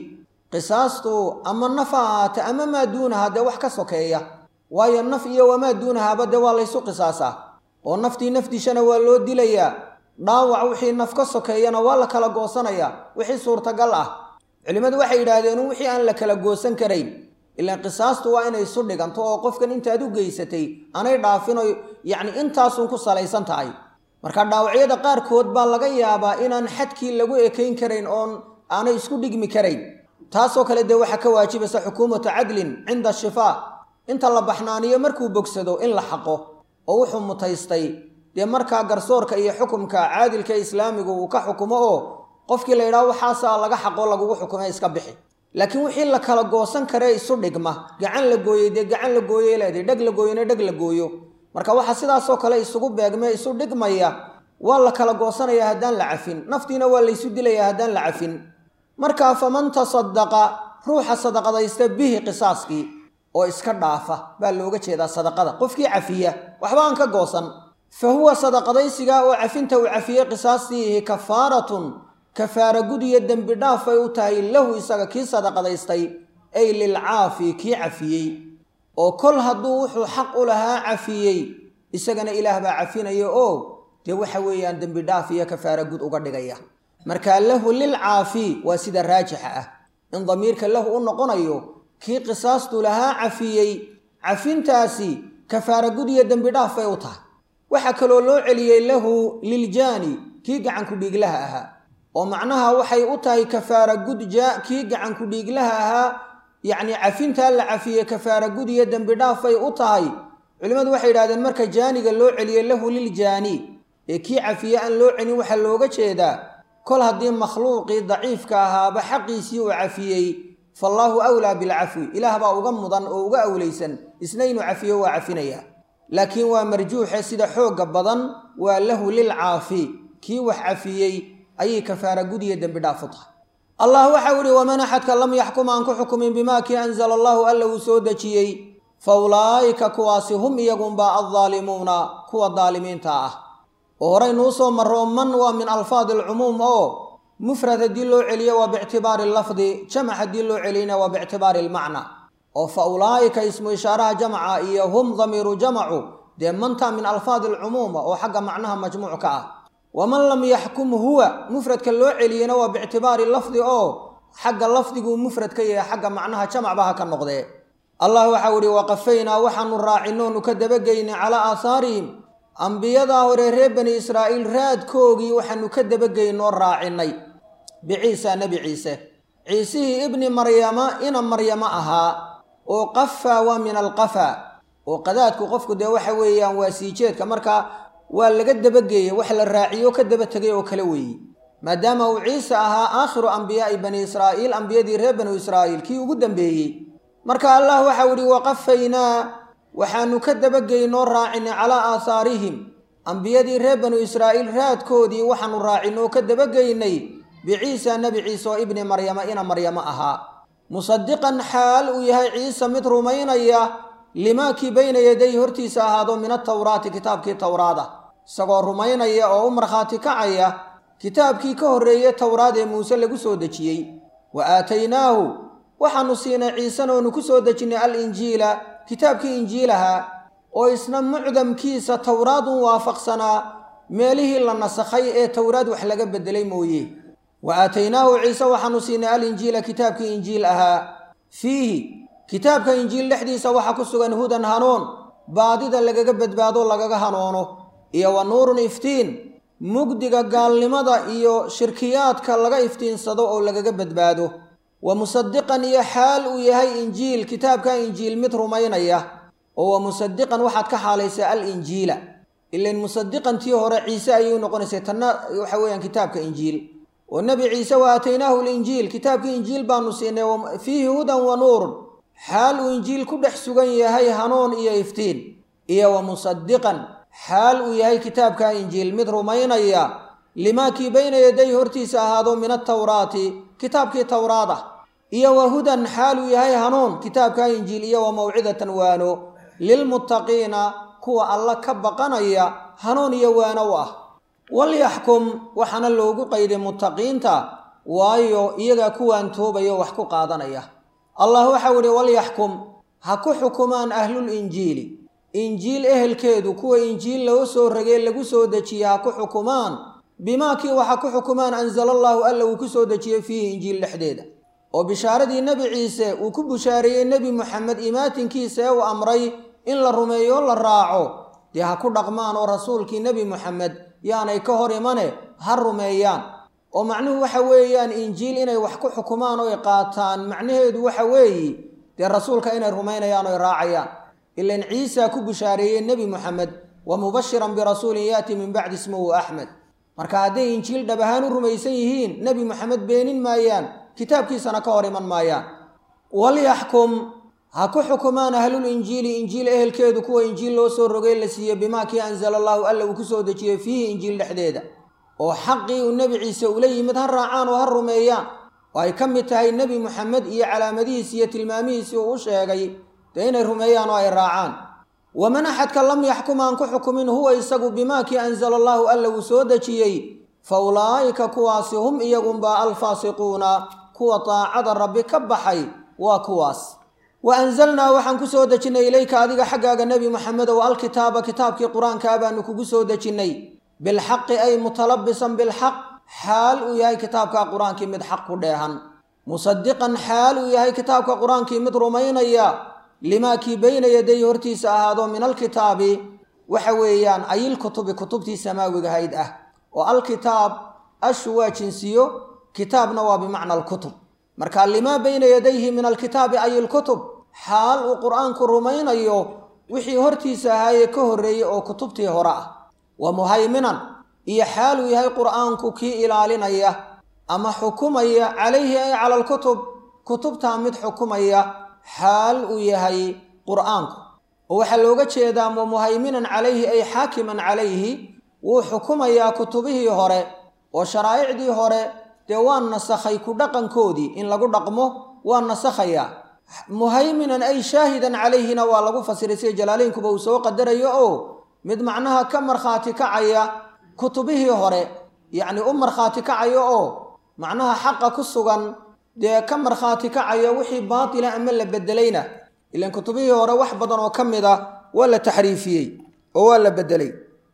qisaastu ama naf ha ahaata ama maa duunaha dee wax ka sokeeya waayo naf iyo wamaa duunahaba dee waa laysu qisaasaa oo naftii nafdishana waa loo dilayaa dhaawac wixii naf ka sokeeyana waa la kala goosanayaa wixii suurtagal ah culimmadu waxay yidhaahdeen wixii aan la kala goosan karayn ilaan qisaastu waa inay isu dhiganto oo qofkan intaad u geysatay anay dhaafino yacni intaasun ku salaysan tahay marka dhaawacyada qaarkood baa laga yaabaa inaan xadkii lagu ekayn karayn oon aanay isku dhigmi karayn taasoo kale dee waxaa ka waajibaysa xukuumatu cadlin cinda shifaa inta la baxnaaniyo markuu bogsado in la xaqo oo wuxuu mutaystay dee markaa garsoorka iyo xukumka caadilka islaamigu uu ka xukumo oo qofkii la yidhaho waxaasaa laga xaqo lagugu xukumay iska bixi laakiin wixii la kala goosan karee isu dhigma gacan la gooyey dee gacan la gooyey leedahay dheg la gooyona dheg la gooyo marka waxaa sidaasoo kale isugu beegmee isu dhigmaya waa la kala goosanaya haddaan la cafin naftiina waa laysu dilaya haddaan la cafin markaa faman tasaddaqa ruuxa sadaqadaysta bihi qisaaskii oo iska dhaafa baa looga jeedaa sadaqada qofkii cafiya waxba aan ka goosan fa huwa sadaqadaysigaa oo cafinta uu cafiyey qisaastiihi kafaaratun kafaara gud iyo dembi dhaafay u tahay lahu isaga kii sadaqadaystay ay lilcaafi kii cafiyey oo kol hadduu wuxuu xaq u lahaa cafiyey isagana ilaah baa cafinaya oo dee waxa weeyaan dembi dhaaf iyo kafaara gud uga dhigaya markaa lahu lilcaafi waa sida raajixa ah in damiirka lahu u noqonayo kii qisaastu lahaa cafiyey cafintaasi kafaara gud iyo dembi dhaaf bay u tahay waxaa kaloo loo celiyey lahu liljaani kii gacanku dhiiglaha ahaa oo macnaha waxay u tahay kafaara gud kii gacanku dhiiglaha ahaa yacni cafintaa la cafiyey kafaara gud iyo dembi dhaaf bay u tahay culimadu waxay yidhahdeen marka jaaniga loo celiyo lahu liljaani ee kii cafiye aan loo celin waxaa looga jeedaa kol haddii makhluuqii daciifka ahaaba xaqiisii uu cafiyey fallaahu awlaa bilcafwi ilaah baa uga mudan oo uga awlaysan isna inuu cafiyo waa cafinaya laakiin waa marjuuxe sida xoogga badan waa lahu lilcaafi kii wax cafiyey ayay kafaara gudiya dembi dhaaf u tahay allah waxau ihi waman axadka lam yaxkum aan ku xukumin bimaa kii anzala allahu alla uu soo dejiyey fa ulaa'ika kuwaasi hum iyagunbaa addaalimuuna kuwa daalimiinta ah oo horaynuu soo marro man waa min alfaadi alcumuum oo mufrad haddii loo celiyo waa biictibaari lafdi jamac haddii loo celiyna waa biictibaari lmacna oo fa ulaa'ika ismu ishaaraha jamca iyo hum damiiru jamacu dee manta min alfaadi alcumuuma oo xagga macnaha majmuuc ka ah waman lam yaxkum huwa mufradka loo celiyena waa biictibaari lafdi oo xagga lafdiguu mufrad ka yahay xagga macnaha jamacba ha ka noqdee allah waxau ihi waqafaynaa waxaanu raacinoonu ka dabageynay calaa aahaarihim ambiyadaa hore reer bani israa'iil raadkoogii waxaanu ka dabageynoo raacinay biciisa nebi ciise ciisihii ibni maryama ina maryamo ahaa oo qafaa waa min alqafaa oo qadaadku qofku dee waxa weeyaan waa siijeedka marka waa laga dabageeyey wax la raaciyo ka daba tegay oo kale weeye maadaama uu ciise ahaa aakhiru ambiyaa'i bani israa'iil ambiyadii reer banu israa'iil kii ugu dambeeyey marka allah waxau ihi waqafaynaa waxaanu ka dabageynoo raacinay calaa aahaarihim ambiyadii reer banu israa'iil raadkoodii waxaanu raacinoo ka dabageynay biciisa nebi ciise oo ibni maryama ina maryamo ahaa musadiqan xaal uu yahay ciise mid rumaynaya limaakii bayna yaday hortiisa ahaado min atawraati kitaabkii towraada isagoo rumaynaya oo u markhaati kacaya kitaabkii ka horreeyey towraad ee muuse lagu soo dejiyey wa aataynaahu waxaanu siinay ciisena oonu ku soo dejinnay alinjiila kitaabkii injiilaha oo isna mucdamkiisa towraadun waafaqsanaa meelihii la nasakhay ee towraad wax laga beddelay mooye wa aataynaahu ciise waxaanu siinay alinjiila kitaabkii injiil ahaa fiihi kitaabka injiil dhexdiisa waxaa ku sugan hudan hanuun baadida lagaga badbaado lagaga hanoono iyo wa nuurun iftiin mugdiga gaalnimada iyo shirkiyaadka laga iftiinsado oo lagaga badbaado wa musadiqan iyo xaal uu yahay injiil kitaabka injiil mid rumaynaya oo wa musadiqan waxaad ka xaalaysaa alinjiila ilain musadiqantii hore ciise ayay u noqonaysay tanna waxa weeyaan kitaabka injiil oo nebi ciise wa aataynaahu linjiil kitaabkii injiil baanu siinay fiihi hudan wa nuurun xaal uu injiil ku dhex sugan yahay hanuun iyo iftiin iyo wa musadiqan xaal uu yahay kitaabka injiil mid rumaynaya limaakii bayna yaday hortiisa ahaado min atawraati kitaabkii towraad ah iyo wa hudan xaal uu yahay hanuun kitaabka injiil iyo wa mawcidatan waano lilmuttaqiina kuwa alla ka baqanaya hanuun iyo waano u ah walyaxkum waxaana loogu qayday muttaqiinta waayo iyagaa kuwaan toobayo wax ku qaadanaya allah waxau ihi walyaxkum ha ku xukumaan ahlulinjiili injiil ehelkeedu kuwa injiil loo soo ragee lagu soo dejiye ha ku xukumaan bimaa kii waxa ku xukumaan anzala allaahu alla uu ku soo dejiyey fiihi injiil dhexdeeda oo bishaaradii nebi ciise uu ku bushaareeyey nebi moxamed imaatinkiisa ee uu amray in la rumeeyo la raaco dee ha ku dhaqmaan oo rasuulkii nebi moxamed yaanay ka hor imane ha rumeeyaan oo macnuhu waxa weeyaan injiil inay wax ku xukumaan oo ay qaataan macnaheedu waxa weeye dee rasuulka inay rumaynayaan oo ay raacayaan ilan ciisa ku bushaareeyey nebi moxamed wa mubashiran birasuulin yaati min bacdi ismuhu axmed marka hadday injiil dhab ahaan u rumaysan yihiin nebi moxamed beenin maayaan kitaabkiisana ka hor iman maayaan walyaxkum ha ku xukumaan ahlul injiili injiil ehelkeedu kuwa injiil loo soo rogay la siiyey bimaa kii anzala allaahu alla uu ku soo dejiyey fiihi injiil dhexdeeda oo xaqii uu nebi ciise ula yimid ha raacaan oo ha rumeeyaan oo ay ka mid tahay nebi moxamed iyo calaamadihiisi iyo tilmaamihiisii uu u sheegay dee inay rumeeyaan oo ay raacaan waman axadka lam yaxkum aan ku xukumin huwa isagu bimaa kii anzala allaahu alla uu soo dejiyey fa ulaa'ika kuwaasi hum iyagunbaa alfaasiquuna kuwa daacada rabbi ka baxay waa kuwaas wa anzalnaa waxaan ku soo dejinnay ilayka adiga xaggaaga nebi moxamedow alkitaaba kitaabkii qur-aankaa baanu kugu soo dejinnay bilxaqi ay mutalabisan bilxaq xaal uu yahay kitaabka qur-aankii mid xaq ku dheehan musadiqan xaal uu yahay kitaabka qur-aankii mid rumaynaya limaakii bayna yaday hortiisa ahaado min alkitaabi waxa weeyaan ayilkutubi kutubtii samaawigahayd ah oo alkitaab ashu waa jinsiyo kitaabna waa bimacna alkutub marka limaa bayna yadayhi min alkitaabi ay ilkutub xaal uu qur-aanku rumaynayo wixii hortiisa ahaayee ka horreeyey oo kutubtii hore ah wa muhayminan iyo xaaluu yahay qur'aanku kii ilaalinaya ama xukumaya calayhi ay cala alkutub kutubtaa mid xukumaya xaal uu yahay qur'aanku oo waxaa looga jeedaa wa muhayminan calayhi ay xaakiman calayhi wuu xukumayaa kutubihii hore oo sharaa'icdii hore dee waa nasakhay ku dhaqankoodii in lagu dhaqmo waa nasakhayaa muhayminan ay shaahidan calayhina waa lagu fasiray sida jalaalaynkuba uu soo qadarayo oo mid macnaha ka markhaati kacaya kutubihii hore yacni u markhaati kacaya oo macnaha xaqa ku sugan dee ka markhaati kacaya wixii baatila ama la bedelayna ilaan kutubihii hore wax badan oo ka mid ah waa la taxriifiyey oo waa la bedelay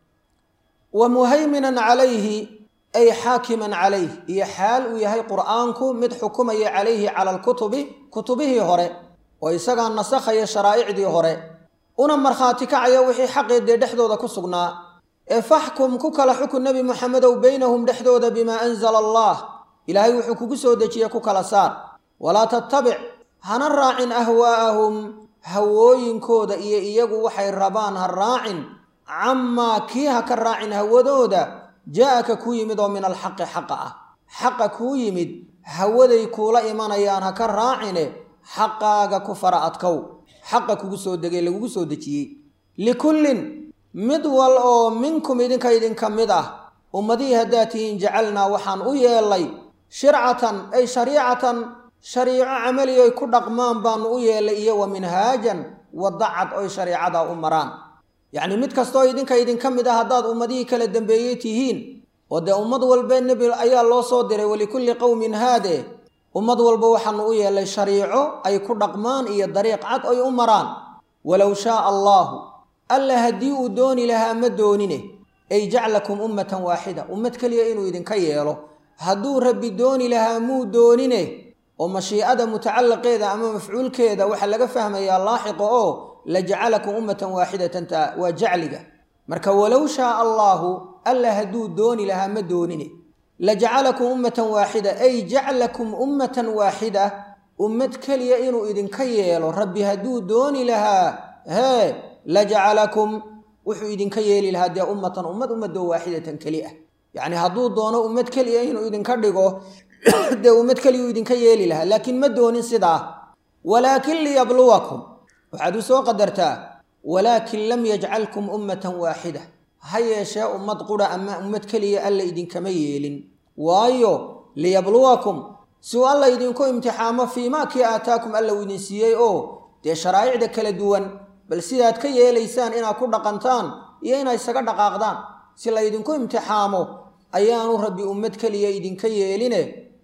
wa muhayminan calayhi ay xaakiman calayh iyo xaal uu yahay qur'aanku mid xukumaya calayhi cala alkutubi kutubihii hore oo isagaa nasakhaya sharaa'icdii hore una markhaati kacaya wixii xaqii dee dhexdooda ku sugnaa ee faxkum ku kala xukun nebi moxamedow beynahum dhexdooda bimaa anzala allah ilaahay wuxuu kugu soo dejiye ku kala saar walaa tattabic hana raacin ahwaa'ahum hawooyinkooda iyo iyagu waxay rabaan ha raacin camaa kii ha ka raacin hawadooda jaa-aka kuu yimid oo min alxaqi xaqa ah xaqa kuu yimid hawaday kuula imanayaan ha ka raacine xaqaaga ku fara adkow xaqa kugu soo degay lagugu soo dejiyey likullin mid wal oo minkum idinka mid ah ummadihii haddaad tihiin jacalnaa waxaan u yeelay shircatan ay shariicatan shariico camali oy ku dhaqmaan baanu u yeelay iyo wa minhaajan wadda cad oy shariicadaa u maraan yacni mid kastoo idinka mid ah haddaad ummadihii kala dambeeyey tihiin oo dee ummad walba nebi ayaa loo soo diray walikulli qowmin haade ummad walba waxaanu u yeelay shariico ay ku dhaqmaan iyo dariiq cad oy u maraan walow shaaa allaahu alla haddii uu dooni lahaa ma doonine ay jaclakum ummatan waaxida ummad keliya inuu idinka yeelo hadduu rabbi dooni lahaa muu doonine oo mashiicada mutacallaqeeda ama mafcuulkeeda waxaa laga fahmayaa laaxiqa oo lajacalakum ummatan waaxidatan waa jacliga marka walow shaaa allaahu alla hadduu dooni lahaa ma doonine lajacalakum ummatan waaxida ay jaclakum ummatan waaxida ummad keliya inuu idinka yeelo rabbi hadduu dooni lahaa hee lajacalakum wuxuu idinka yeeli lahaa dee ummadoo waaxidatan keli ah yacni hadduu doono ummad keliya inuu idinka dhigo dee ummad keliyuu idinka yeeli lahaa laakiin ma doonin sidaa walaakin liyabluwakum waxaad u soo qadartaa walaakin lam yajcalkum ummatan waaxida ha yeeshee ummad qura ama ummad keliya alla idinkama yeelin waayo liyabluwakum si uu alla idinku imtixaamo fiimaa kii aataakum alla uu idin siiyey oo dee sharaa'icda kala duwan bal sidaad ka yeelaysaan inaad ku dhaqantaan iyo inaad isaga dhaqaaqdaan si la ydinku imtixaamo ayaanu rabbi ummad keliya idinka yeeline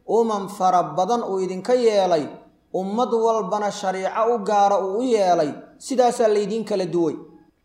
fara badan uu idinka yeelay ummad walbana shariico u gaara uu u yeelay sidaasaa laydiin kala duway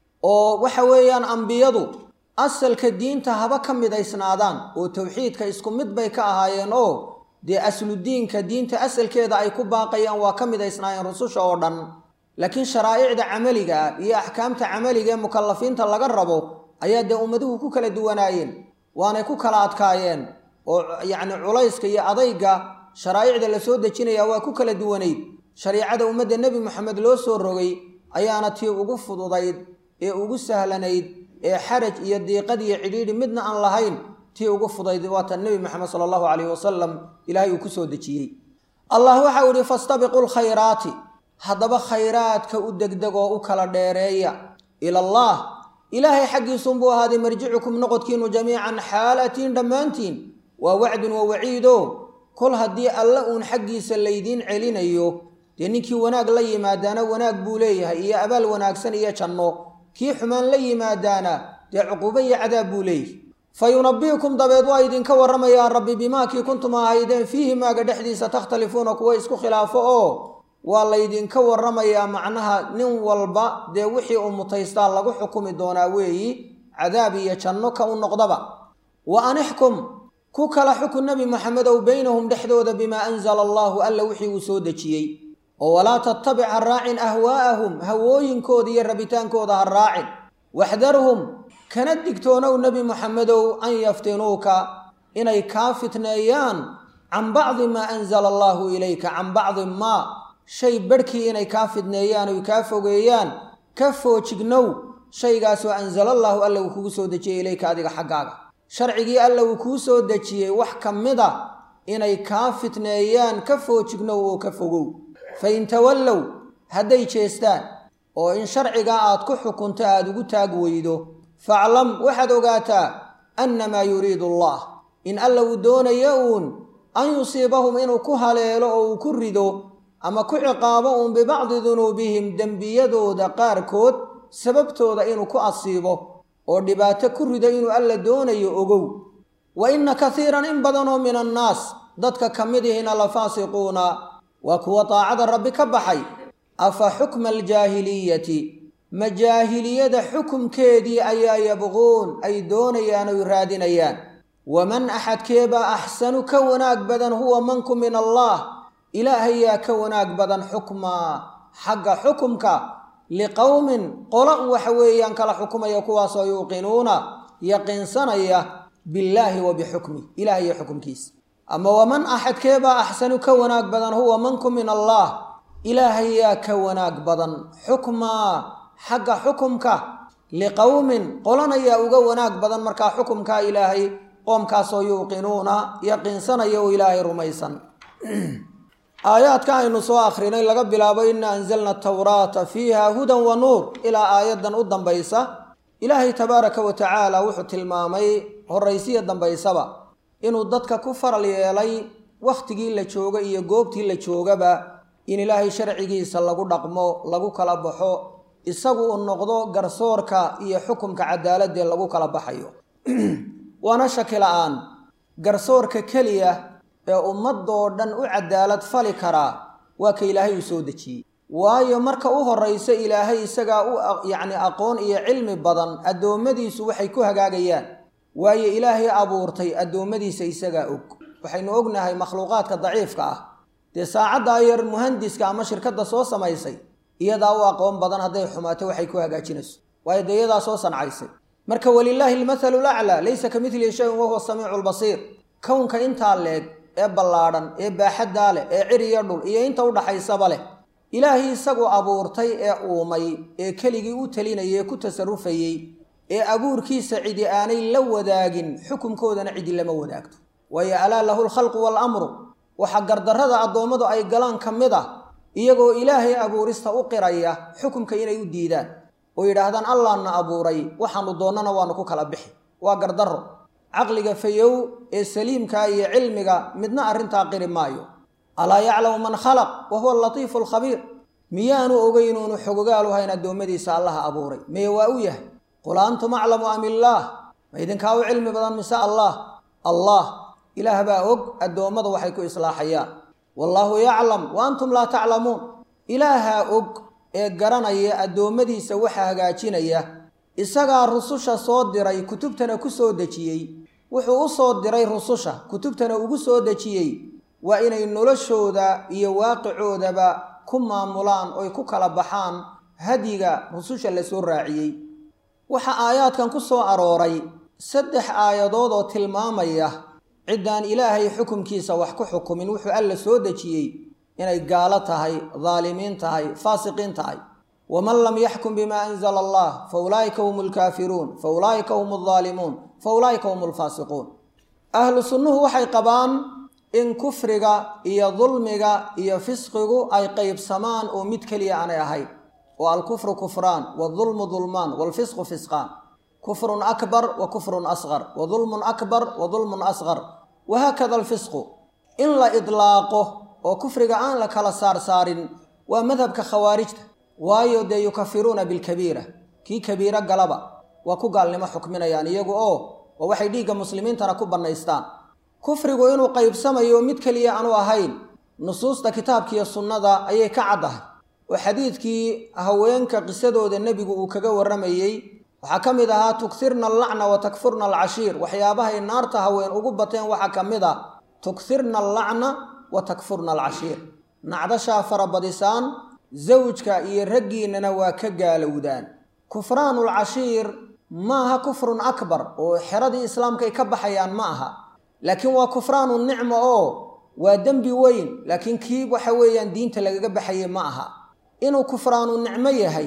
oo waxa weeyaan ambiyadu asalka diinta haba ka midaysnaadaan oo tawxiidka isku mid bay ka ahaayeen oo dee asludiinka diinta asalkeeda ay ku baaqayaan waa ka midaysnaayeen rususha oo dhan laakiin sharaa'icda camaliga iyo axkaamta camaliga ee mukallafiinta laga rabo ayaa dee ummaduhu ku kala duwanaayeen waanay ku kala adkaayeen oo yacni culayska iyo adayga sharaa'icda la soo dejinayaa waa ku kala duwanayd shariicada ummadda nebi moxamed loo soo rogay ayaana tii ugu fududayd ee ugu sahlanayd ee xaraj iyo diiqad iyo cidhiidhi midna aan lahayn tii ugu fudayd waata nebi moxamed sala allahu calayhi wasalam ilaahay uu ku soo dejiyey allah waxa uu yihi fastabiqu lkhayraati haddaba khayraadka u degdeg oo u kala dheereeya ilallaah ilaahay xaggiisunbuu ahaaday marjicukum noqodkiinu jamiican xaalatiin dhammaantiin waa wacdun wa waciido kol haddii alla uun xaggiisa laydiin celinayo dee ninkii wanaag la yimaadaana wanaag buu leeyahay iyo abaal wanaagsan iyo janno kii xumaan la yimaadaana dee cuquubo iyo cadaab buu leeyahay fa yunabbi'ukum dabeed waa idinka warramayaa rabbi bimaakii kuntum ahaydeen fiihi maaga dhexdiisa takhtalifuuna kuwa isku khilaafo oo waa laydinka warramayaa macnaha nin walba dee wixii uu mutaystaa lagu xukumi doonaa weeyi cadaab iyo janno ka u noqdaba wa anixkum ku kala xukun nebi moxamedow beynahum dhexdooda bimaa anzala allaahu alla wixii uu soo dejiyey oo walaa tattabic ha raacin ahwaa'ahum hawooyinkooda iyo rabitaankooda ha raacin waxdarhum kana digtoonow nebi moxamedow an yaftinuuka inay kaa fitneeyaan can bacdi maa anzala allaahu ilayka can bacdi maa shay barhkii inay kaa fidneeyaan oy kaa fogeeyaan كفو جنو شيء سو أنزل الله ألا وكوسو دجي إليك أديك حقاك شرعي ألا وكوسو دجي وحكم مدى إني كافتنيان كفو جنو وكفو فإن تولوا هدي تشيستان وإن شرعي أدكحو كنت أدقو تاقويدو فاعلم وحد وقاتا أنما يريد الله إن ألا ودون يؤون أن يصيبهم إنو كهاليلو أو كردو أما كعقابهم ببعض ذنوبهم دنبيدو دقاركود سببتو دا إنو كأصيبه ودباتا كرد إنو ألا دون يؤقو وإن كثيرا إن بدنوا من الناس ضدك كمدهن لفاسقون وكو طاعة ربك بحي أفحكم الجاهلية مجاهلية حكم كيدي أيا يبغون أي دون يانو يرادين أيان ومن أحد كيبا أحسن كوناك بدن هو منكم من الله إلهي كوناك بدن حكما حق حكمك لقوم قلق وحويا كلا حكم يكواس يوقنون يقين سنية بالله وبحكمه إلهي حكم كيس أما ومن أحد كيبا أحسن كوناك بدن هو منكم من الله إلهي كوناك بدن حكما حق حكمك لقوم قلنا يا أوغوناك بدن مركا حكمك إلهي قوم كاسو يوقنون يقين سنية إلهي رميسا آيات كائن سو آخرين لقد بلابا إنا أنزلنا التوراة فيها هدى ونور إلى آيات دن أدن بيسا إلهي تبارك وتعالى وحط المامي الرئيسية دن بيسا إنو ضدك كفر ليلي وقتي اللي تشوغا إيا قوبتي اللي تشوغا با إن إلهي شرعي سلقو دقمو لقو كالبحو إساقو النقضو قرصورك إيا حكمك عدالة دي لقو كالبحيو وانا شكل آن قرصورك كلية ummadoo dhan u cadaalad fali karaa waa ka ilaahay u soo dejiyay waayo marka u horeysa ilaahay isaga u aqoon iyo cilmi badan adoomadiisu waxay ku hagaagayaan waayo ilaahay abuurtay adoomadiisa isaga og waxaynu ognahay makhluuqaadka daciifka ah de saacada yar muhandiska ama shirkadda soo samaysay iyada u aqoon badan haday xumaato waxay ku hagaajinayso waayo deeyada soo sancaysay marka walillahi almathalu al'a laysa kamithlihi shay'un wa huwa as-sami'ul basir kawnka inta leeg ee ballaaran ee baaxadda leh ee ciriya dhul iyo inta u dhaxaysaba leh ilaahi isagu abuurtay ee uumay ee keligii u talinayay ku tasarrufayay ee abuurkiisa cidi aanay la wadaagin xukunkoodana cidi lama wadaagto way ala lahu al-khalqu wal amru waxa gardarrada adoomadu ay galaan kamida iyagoo ilaahay abuurista u qiraya xukunka inay u diidaan oo yiraahdaan allahna abuuray waxaanu doonana waanu ku kala bixi waa gardarro عقلك فيو السليم كاي علمك مدنا أرنتا قرب مايو ألا يعلم من خلق وهو اللطيف الخبير ميانو أغينون حقوقالو هين الدومدي سألها أبوري ميواويه قل أنتم أعلم أم الله ما إذن كاو علم بدن مساء الله إله باوق الدومد وحيكو إصلاحيا والله يعلم وأنتم لا تعلمون إله أوق قرنيا الدومدي سوحا قاتشينيا isaga rususha soo diray kutubtana ku soo dajiyay wuxuu u soo diray rususha kutubtana ugu soo dajiyay waa inay noloshooda iyo waaqicoodaba ku maamulaan oo ku kala baxaan hadiga rususha la soo raaciyay waxa aayaadkan ku soo arooray saddex aayadood oo tilmaamaya cidaan ilaahay xukunkiisa wax ku xukumin wuxuu alla soo dajiyay inay gaalo tahay dhaalimiin tahay faasiqiin tahay ومن لم يحكم بما أنزل الله فأولئك هم الكافرون فأولئك هم الظالمون فأولئك هم الفاسقون أهل السنة وحي قبان إن كفرق إيا ظلمق إيا فسقق أي قيب سمان ومتكلي عن أهي والكفر كفران والظلم ظلمان والفسق فسقان كفر أكبر وكفر أصغر وظلم أكبر وظلم أصغر وهكذا الفسق إلا إطلاقه وكفرق عن لك لسار ومذهب كخوارجته waayo de yukafiruna bil kabira ki kabira galaba wa ku gaalnimo xukminayaan iyagu oo waxay dhiiga muslimiintana ku banaystaan kufrigu inuu qaybsamayo mid kaliya aanu ahayn nusuusta kitaabkiisa sunnada ayay ka cadahay oo xadiidkii haweenka qisadooda nabigu uu kaga waramayay waxa kamid ahaa tukthirna al-la'na wa takfurna al-ashir waxyaabaha ay naarta haween ugu bateen waxa kamid ah tukthirna al-la'na wa takfurna al-ashir nacdasha farabadisaan زوجك يرجينا وكجالودان كفران العشير ماها كفر أكبر وحرد الإسلام كي كبحيان معها لكن وكفران النعمة ودم بوين لكن كيب وحويان دين تلقى بحي معها إنه كفران النعمة هي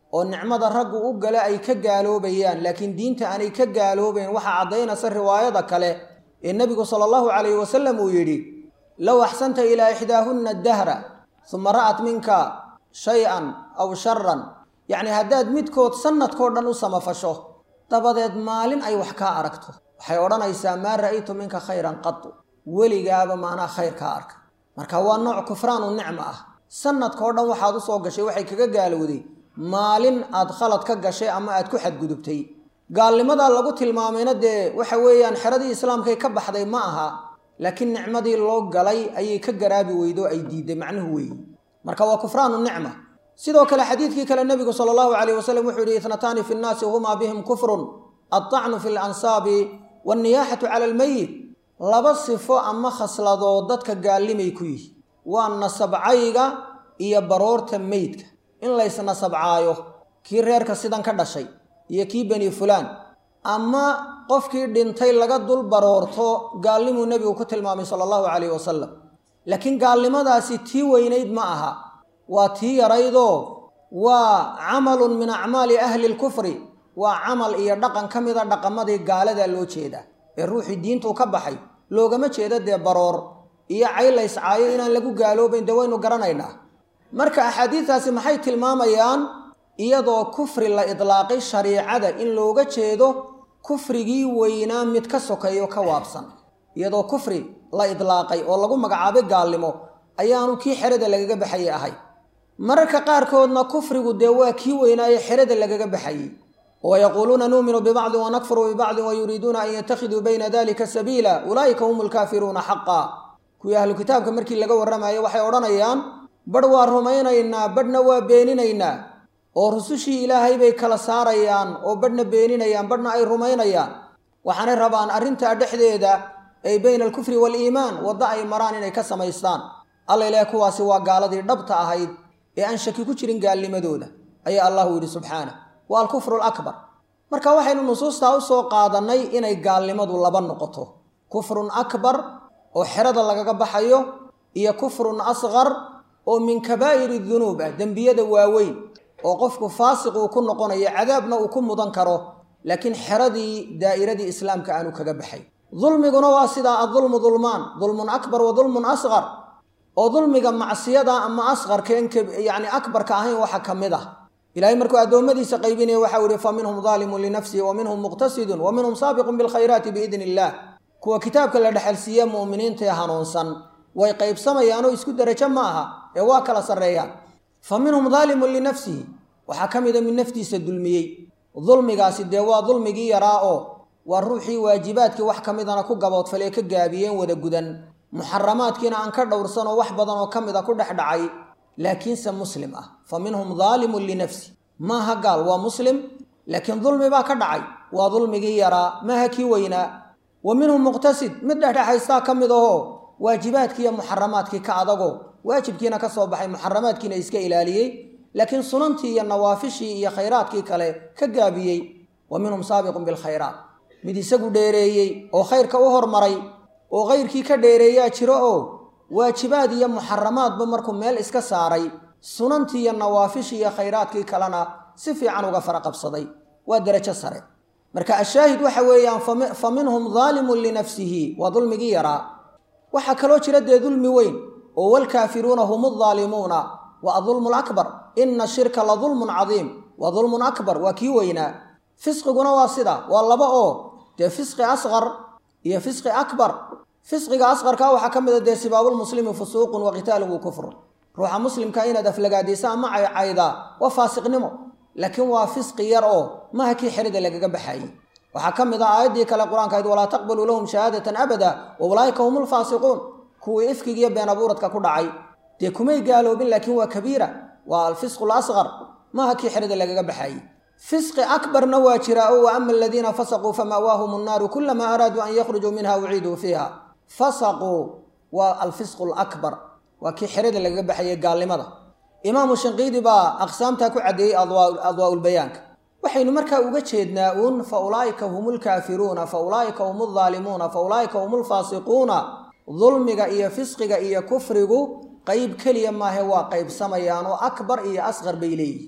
oo nicmada raggu u gala ay ka gaaloobayaan laakiin diinta aanay ka gaaloobayn waxaa caddaynaysa riwaayada kale ee nebigu sala allahu calayhi wasalam uu yidhi low axsanta ilaa ixdaahunna dahra uma ra'at minka shay-an aw sharan yacni haddaad midkood sannadkoo dhan u samafasho dabadeed maalin ay wax kaa aragto waxay odhanaysaa maa ra'aytu minka khayran qatu weligaaba maanaa khayr kaa arka marka waa nooc kufraanu nicma ah sannadkoo dhan waxaad u soo gashay waxay kaga gaalowday maalin aad khalad ka gashay ama aad ku xadgudubtay gaalnimadaa lagu tilmaamayna dee waxa weeyaan xeradii islaamkay ka baxday ma aha laakiin nicmadii loo galay ayay ka garaabi weydo ay diiday macnuhu weeye marka waa kufraanu nicma sidoo kale xadiidkii kale nebigu sala allahu calayh wasalam wuxuu yidhi itnataani fi nnaasi humaa bihim kufrun altacnu fi lansaabi wanniyaaxatu cala almeyit laba sifo ama khasladood dadka gaallimay ku yihi waa nasabcayga iyo baroorta meydka in laysnasabcaayo kii reerka sidan ka dhashay iyo kii bani fulaan ama qofkii dhintay laga dul baroorto gaallimuu nebigu ku tilmaamay sala allahu calayh wasalam laakiin gaalnimadaasi tii weynayd ma aha waa tii yaraydoo waa camalun min acmaali ahli lkufri waa camal iyo dhaqan ka mida dhaqamadii gaaladaa loo jeedaa ee ruuxii diintuu ka baxay loogama jeedo dee baroor iyo caylayscaayo inaan lagu gaaloobayn dee waynu garanaynaa marka axaadiistaasi maxay tilmaamayaan iyadoo kufri la idlaaqay shariicada in looga jeedo kufrigii weynaa mid ka sokeeyo ka waabsan iyadoo kufri la idlaaqay oo lagu magacaabay gaalnimo ayaanu kii xerada lagaga baxayay ahay mararka qaarkoodna kufrigu dee waa kii weynaaye xerada lagaga baxayey oo yaquuluuna nuuminu bibacdin wanakfuru bibacdin wayuriiduuna an yattakhiduu bayna dalika sabiila ulaa'ika hum lkaafiruuna xaqaa kuwii ahlu kitaabka markii laga warramayo waxay odhanayaan badh waa rumaynaynaa badhna waa beeninaynaa oo rusushii ilaahay bay kala saarayaan oo badhna beeninayaan badhna ay rumaynayaan waxaanay rabaan arrintaa dhexdeeda ay bayna alkufri waaliimaan waddo ay maraan inay ka samaystaan alla ilaah kuwaasi waa gaaladii dhabta ahayd ee aan shaki ku jirin gaalnimadooda ayaa allahu yidhi subxaanah waa alkufru alakbar marka waxaynu nusuustaa u soo qaadannay inay gaalnimadu laba noqoto kufrun akbar oo xerada lagaga baxayo iyo kufrun asqar oo min kabaa'iri dunuub ah dembiyada waaweyn oo qofku faasiq uu ku noqonayo cadaabna uu ku mudan karo laakiin xeradii daa'iradii islaamka aanu kaga baxay dulmiguna waa sidaa adulmu dulmaan dulmun akbar wa dulmun asqar oo dulmiga macsiyada ama asqarka yacni akbarka ahayn waxa ka mid ah ilaahay markuu addoommadiisa qaybinaya waxau yihi fa minhum daalimun linafsihi wa minhum muqtasidun wa minhum saabiqun bilkhayraati biidni illaah kuwa kitaabka la dhexalsiiye mu'miniinta ee hanuunsan way qaybsamayaanoo isku derajo ma aha ee waa kala sarreeyaan fa minhum daalimun linafsihi waxaa ka mida mid naftiisa dulmiyey dulmigaasi dee waa dulmigii yaraa oo waa ruuxii waajibaadkii wax ka midana ku gaboodfalee ka gaabiyeen wada gudan muxaramaadkiina aan ka dhowrsanoo wax badan oo ka mida ku dhex dhacay laakiinse muslim ah fa minhum daalimun linafsi maaha gaal waa muslim laakiin dulmi baa ka dhacay waa dulmigii yaraa maaha kii weynaa wa minhum muqtasid mid dhexdhexaystaa ka mid ahoo waajibaadkii iyo muxaramaadkii ka adagoo waajibkiina ka soo baxay muxaramaadkiina iska ilaaliyey laakiin sunantii iyo nawaafishii iyo khayraadkii kale ka gaabiyey wa minhum saabiqun bilkhayraat mid isagu dheereeyey oo khayrka u hormaray oo kayrkii ka dheereeyaa jiro oo waajibaad iyo muxaramaadba markuu meel iska saaray sunantii iyo nawaafishii iyo khayraadkii kalena si fiican uga fara qabsaday waa derajo sare marka ashaahid waxa weeyaan fa minhum daalimun linafsihi waa dulmigii yaraa waxaa kaloo jira dee dulmi weyn oo walkaafiruuna hum aldaalimuuna wa adulmu lakbar ina shirka la dulmun cadiim wa dulmun akbar waa kii weynaa fisqiguna waa sida waa laba oo dee fisqi asqar iyo fisqi akbar fisqiga asqarka waxaa ka mid a dee sibaabulmuslimi fusuuqun wa qitaaluhu kufrun ruuxa muslimka inaad aflagaadaysa ama caycaydaa waa faasiqnimo laakiin waa fisqi yar oo maha kii xerida lagaga baxayey waxaa ka mid ah aayaddii kale qur-aanka ayd walaa taqbaluu lahum shahaadatan abada wa ulaa'ika hum ulfaasiquun kuwii ifkigiiyo been abuuradka ku dhacay dee kumay gaaloobin laakiin waa kabiira waa alfisqu lasqar maha kii xerida lagaga baxayey fisqi akbarna waa jiraa oo wa ama aladiina fasaquu fama'waahum annaaru kulamaa araaduu an yakhrujuu minha uciiduu fiiha fasaquu waa alfisqu alakbar waa kii xerada lagaga baxayay gaalnimada imaamu shinqiidi baa aqsaamtaa ku caddeeyey adwaa'ulbayaanka waxaynu markaa uga jeednaa uun fa ulaa'ika hum ulkaafiruuna fa ulaa'ika hum aldaalimuuna fa ulaa'ika hum ulfaasiquuna dulmiga iyo fisqiga iyo kufrigu qayb keliya maahe waa qaybsamayaan oo akbar iyo asqar bay leeyihin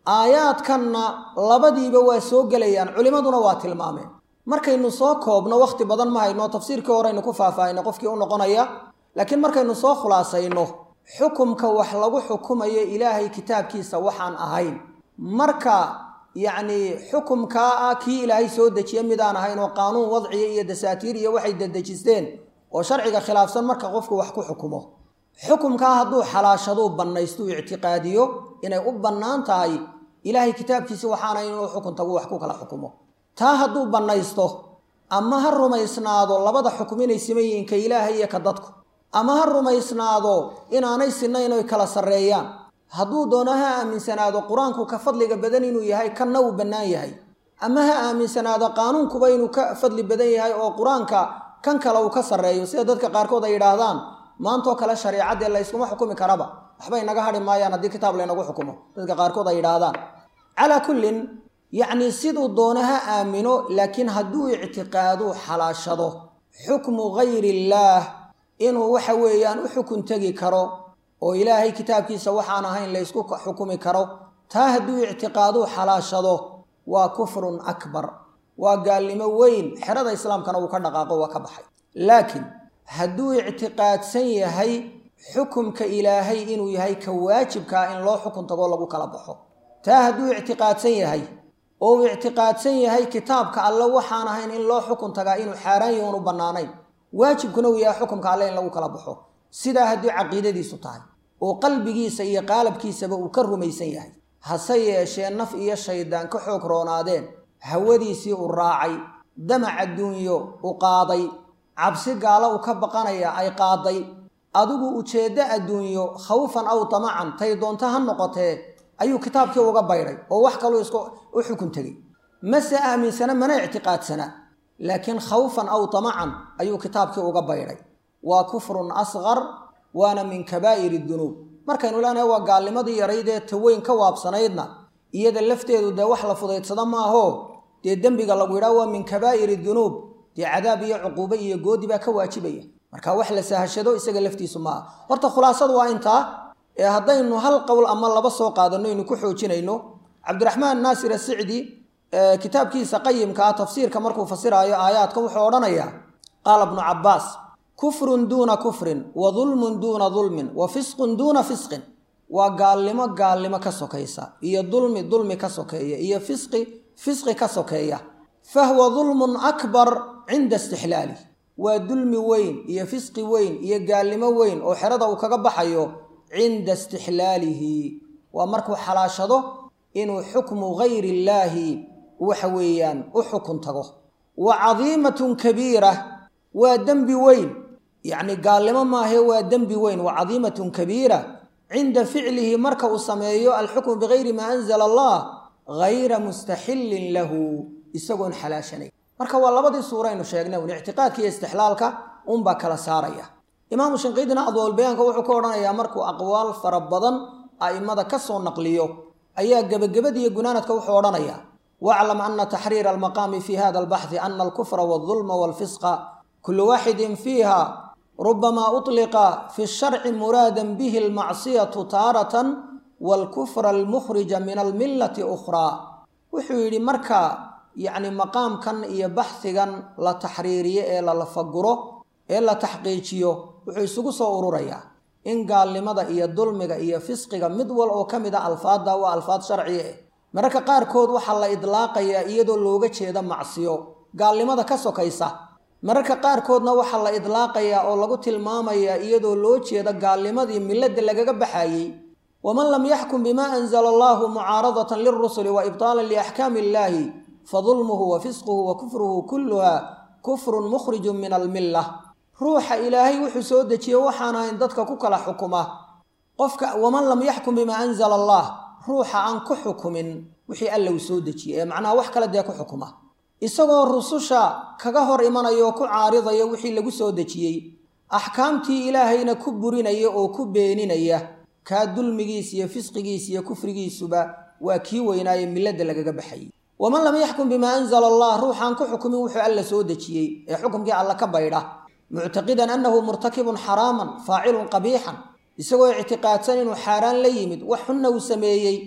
aayaadkanna labadiiba waa soo gelayaan culimaduna waa tilmaameen markaynu soo koobno waqti badan ma hayno tafsiirkii horeynu ku faahfaahino qofkii u noqonaya laakiin markaynu soo khulaasayno xukumka wax lagu xukumayo ilaahay kitaabkiisa waxaan ahayn marka yacni xukumkaa ah kii ilaahay soo dejiye midaan ahayn oo qaanuun wadciya iyo dasaatiir iyo waxay dedejisteen oo sharciga khilaafsan marka qofku wax ku xukumo xukumkaa hadduu xalaashaduu bannaystu ictiqaadiyo inay u bannaan tahay ilaahay kitaabkiisa waxaana inuu xukuntagu wax ku kala xukumo taa hadduu bannaysto ama ha rumaysnaado labada xukum inay siman yihiin ka ilaahay iyo ka dadku ama ha rumaysnaado inaanay sinayn oy kala sarreeyaan hadduu doono ha aaminsanaado qur-aanku ka fadliga badan inuu yahay kanna uu bannaan yahay ama ha aaminsanaado qaanuunkuba inuu ka fadli badan yahay oo qur-aanka kan kale uu ka sarreeyo sida dadka qaarkood ay yidhaahdaan maantoo kale shariicadee layskuma xukumi karaba waxbay naga hadhi maayaan haddii kitaab laynagu xukumo dadka qaarkood ay yidhaahdaan calaa kullin yacni siduu doono ha aamino laakiin hadduu ictiqaadu xalaashado xukmu gayri illaah inuu waxa weeyaan u xukun tegi karo oo ilaahay kitaabkiisa waxaan ahayn laysku xukumi karo taa hadduu ictiqaadu xalaashado waa kufrun akbar waa gaalnimo weyn xerada islaamkana uu ka dhaqaaqo waa ka baxay laakiin hadduu ictiqaadsan yahay xukumka ilaahay inuu yahay ka waajibkaa in loo xukun tagoo lagu kala baxo taa hadduu ictiqaadsan yahay oo uu ictiqaadsan yahay kitaabka alle waxaan ahayn in loo xukun tagaa inuu xaaraan yahay oonu bannaanayn waajibkuna uu yahay xukumka alle in lagu kala baxo sidaa haddii caqiidadiisu tahay oo qalbigiisa iyo qaalabkiisaba uu ka rumaysan yahay hase yeeshee naf iyo shaydaan ka xoog roonaadeen hawadiisii u raacay damac adduunyo u qaaday cabsi gaalo uu ka baqanaya ay qaaday adigu ujeeddo adduunyo khawfan aw tamacan tay doonto ha noqotee ayuu kitaabkii uga baydhay oo wax kaluu isku u xukun tegey mase aaminsana mana ictiqaadsana laakiin khawfan aw tamacan ayuu kitaabkii uga baydhay waa kufrun asqar waana min kabaa'iri dunuub markaynu leenahay waa gaalnimadii yaraydee taweyn ka waabsanaydna iyada lafteedu dee wax la fudaydsada maaho dee dembiga lagu yidhaha waa min kabaa'iri dunuub dee cadaab iyo cuquubo iyo goodi baa ka waajibaya marka wax la sahashado isaga laftiisu maaha horta khulaasadu waa intaa ee haddaynu hal qowl ama laba soo qaadanno aynu ku xoojinayno cabdiraxmaan naasir asicdi kitaabkiisa qayimka ah tafsiirka markuu fasiraayo aayaadka wuxuu odhanayaa qaala ibnu cabbaas kufrun duuna kufrin wa dulmun duuna dulmin wa fisqun duuna fisqin waa gaalnimo ka sokaysa iyo dulmi ka sokeeya iyo fisqi ka sokeeya fahwa dulmun akbar cinda istixlaali waa dulmi weyn iyo fisqi weyn iyo gaalnimo weyn oo xerada uu kaga baxayo cinda istixlaalihi waa markuu xalaashado inuu xukmu gayri illaahi waxa weeyaan u xukun tago wa cadiimatun kabiira waa dembi weyn yacni gaalnimo maahe waa dembi weyn wa cadiimatun kabiira cinda ficlihi marka uu sameeyo alxukmu bigayri maa anzala allah gayra mustaxillin lahu isagoon xalaashanay marka waa labadii suuraynu sheegnay un ictiqaadka iyo istixlaalka unbaa kala saaraya imaamu shinqiidina adwalbayaanka wuxuu ka odhanayaa markuu aqwaal fara badan a'immada ka soo naqliyo ayaa gebagabadiiyo gunaanadka wuxuu odhanayaa waclam ana taxriira almaqaami fi hada albaxdi ana alkufra waaldulma waalfisqa kullu waaxidin fiiha rubamaa uطliqa fi sharci muraadan bihi almacsiyatu taaratan waalkufra almukhrija min almillati ukhraa wuxuu yidhi marka yacni maqaamkan iyo baxhigan la taxriiriyo ee la lafaguro ee la taxqiijiyo wuxuu isugu soo ururayaa in gaalnimada iyo dulmiga iyo fisqiga mid wal oo ka mid a alfaadda waa alfaad sharciya eh mararka qaarkood waxaa la idlaaqayaa iyadoo looga jeeda macsiyo gaalnimada ka sokaysa mararka qaarkoodna waxaa la idlaaqayaa oo lagu tilmaamayaa iyadoo loo jeeda gaalnimadii milladda lagaga baxayey waman lam yaxkum bimaa anzala allahu mucaaradatan lilrusuli wa ibtaalan liaxkaami illaahi fadulmuhu wa fisquhu wa kufruhu kulluha kufrun mukhrijun min almillah ruuxa ilaahay wuxuu soo dejiye waxaan ahayn dadka ku kala xukuma qofka waman lam yaxkum bimaa anzala allah ruuxa aan ku xukumin wixii alla uu soo dejiyey ee macnaha wax kale dee ku xukuma isagoo rususha kaga hor imanaya oo ku caaridaya wixii lagu soo dejiyey axkaamtii ilaahayna ku burinaya oo ku beeninaya kaa dulmigiis iyo fisqigiis iyo kufrigiisuba waa kii weynaaye milladda lagaga baxayay waman lam yaxkum bimaa anzala allah ruuxaan ku xukumin wuxuu alla soo dejiyey ee xukumkii alla ka baydha muctaqidan annahu murtakibun xaraaman faacilun qabiixan isagoo ictiqaadsan inuu xaaraan la yimid wax xunna uu sameeyey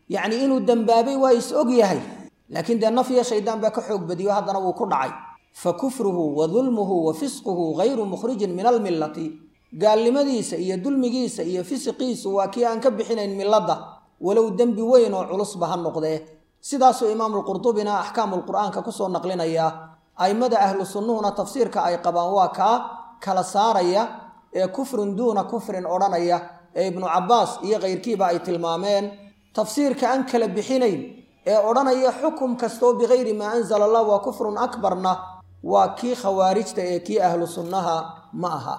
yacni inuu dembaabay waa is og yahay laakiin dee nafya shaydaan baa ka xoog badiyo haddana wuu ku dhacay fa kufruhu wa dulmuhu wa fisquhu ghayru mukhrijin min almillati gaalnimadiisa iyo dulmigiisa iyo fisiqiisu waa kii aan ka bixinayn milladda walow dembi weyn oo culusba ha noqdee sidaasuu imaamulqurtubina axkaamulqur'aanka kusoo naqlinaya a'immada ahlu sunnuhuna tafsiirka ay qabaan waa kaa kala saaraya ee kufrun duuna kufrin odhanaya ee ibnu cabbaas iyo kayrkiiba ay tilmaameen tafsiirka aan kala bixinayn ee odhanaya xukum kastoo bikayri maa anzala allah waa kufrun akbarna waa kii khawaarijta ee kii ahlu sunnaha ma aha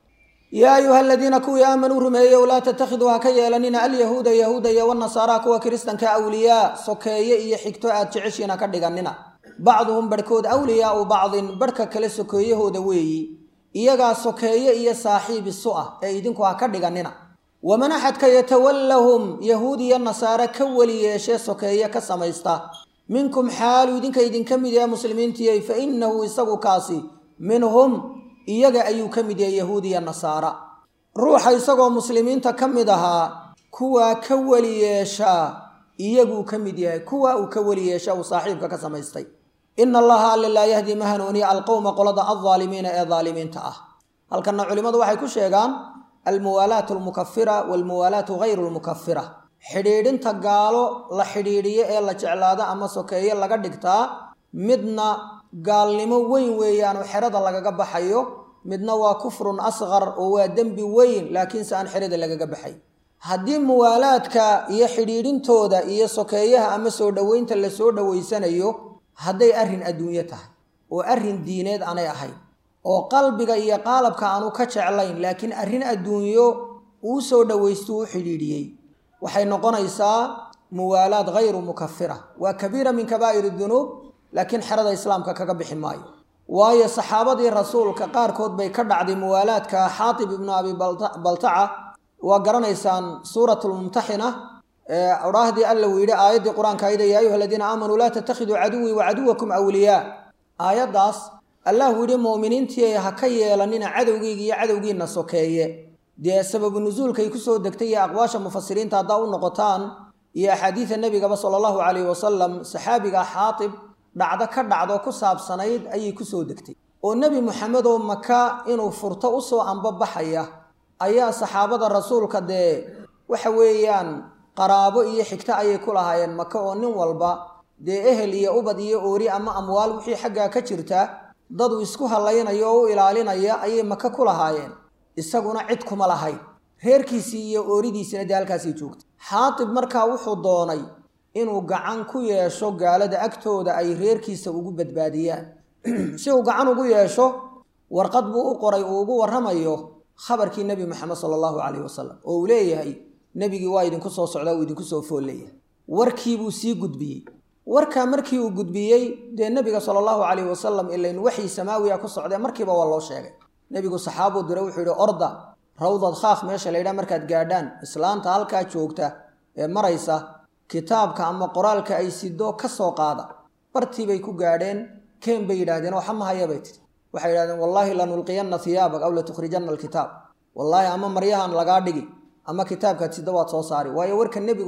yaa ayuha aladiina kuwii aamanuu rumeeyow laa tattakhiduu ha ka yeelanina alyahuuda yahuuda iyo wanasaara kuwa kiristanka awliyaa sokeeye iyo xigto aad jeceshiin ha ka dhiganina bacduhum barhkood awliyaau bacdin barhka kale sokeeyahooda weeyi iyagaa sokeeye iyo saaxiib isu ah ee idinku ha ka dhiganina waman axadka yatawallahum yahuud iyo nasaare ka weli yeeshee sokeeye ka samaysta minkum xaalu idinka idinka mid yahay muslimiintiyey fa innahu isagu kaasi minhum iyaga ayuu ka mid yahay yahuud iyo nasaara ruuxa isagoo muslimiinta ka mid ahaa kuwaa ka weli yeeshaa iyaguu ka mid yahay kuwa uu ka weli yeesha uu saaxiibka ka samaystay ina allaha alla laa yahdi ma hanuuniya alqowma qolada aldaalimiina ee daalimiinta ah halkanna culimmadu waxay ku sheegaan almuwaalaatu almukafira waalmuwaalaatu hayru lmukafira xidhiidhinta gaalo la xidhiidhiyo ee la jeclaado ama sokeeye laga dhigtaa midna gaalnimo weyn weeyaan oo xerada lagaga baxayo midna waa kufrun asqar oo waa dembi weyn laakiinse aan xerada lagaga baxay haddii muwaalaadka iyo xidhiidhintooda iyo sokeeyaha ama soo dhoweynta la soo dhoweysanayo hadday arrin adduunyo tahay oo arrin diineed aanay ahayn oo qalbiga iyo qaalabka aanu ka jeclayn laakiin arrin adduunyo uu soo dhowaystu u xidhiidhiyey waxay noqonaysaa muwaalaad hayru mukafira waa kabiira min kabaa'ir dunuub laakiin xerada islaamka kaga bixi maayo waayo saxaabadii rasuulka qaarkood bay ka dhacday muwaalaadka xaatib ibnu abi baltaca waa garanaysaan suuratulmumtaxina odhaahdii alla uu yidhi aayaddii qur-aanka ayda yaa ayuha aladiina aamanuu laa tattakhiduu caduwii wacaduwakum awliyaa aayaddaas allahu yidhi mu'miniintii ha ka yeelanina cadowgeyga iyo cadowgiinna sokeeye dee sababu nusuulkay kusoo degtay iyo aqwaasha mufasiriinta haddaa u noqotaan iyo axaadiida nebigaba sala allahu calayhi wasalam saxaabiga xaatib dhacdo ka dhacdo ku saabsanayd ayay kusoo degtay oo nebi moxamed oo maka inuu furto usoo ambabaxaya ayaa saxaabada rasuulka dee waxa weeyaan qaraabo iyo xigto ayay ku lahaayeen maka oo nin walba dee ehel iyo ubad iyo oori ama amwaal wixii xaggaa ka jirta dadu isku hallaynayo oo u ilaalinaya ayay maka ku lahaayeen isaguna cid kuma lahayn reerkiisii iyo ooridiisina dee halkaasay joogtay xaatib markaa wuxuu doonay inuu gacan ku yeesho gaalada agtooda ay reerkiisa ugu badbaadiyaan si uu gacan ugu yeesho warqad buu u qoray uu ugu warramayo khabarkii nebi moxamed sala allahu calayhi wasalam oo uu leeyahay nebigii waa idinku soo socdaa uu idinku soo fool leeyahay warkiibuu sii gudbiyey warkaa markii uu gudbiyey dee nebiga sala allahu calayhi wasalam ilayn waxii samaawiya ku socdee markiiba waa loo sheegay nebigu saxaabuu diray wuxuu yidhi orda rawdad khaakh meesha la yidhaha markaad gaadhaan islaanta halkaa joogta ee maraysa kitaabka ama qoraalka ay sido ka soo qaada bartii bay ku gaadheen keen bay yidhahdeen waxa mahaya bay tiri waxay yidhahdeen wallaahi lanulqiyanna hiyaabak aw latukhrijanna alkitaab wallaahi ama maryahan lagaa dhigi ama kitaabkaad sida waad soo saari waayo warka nebigu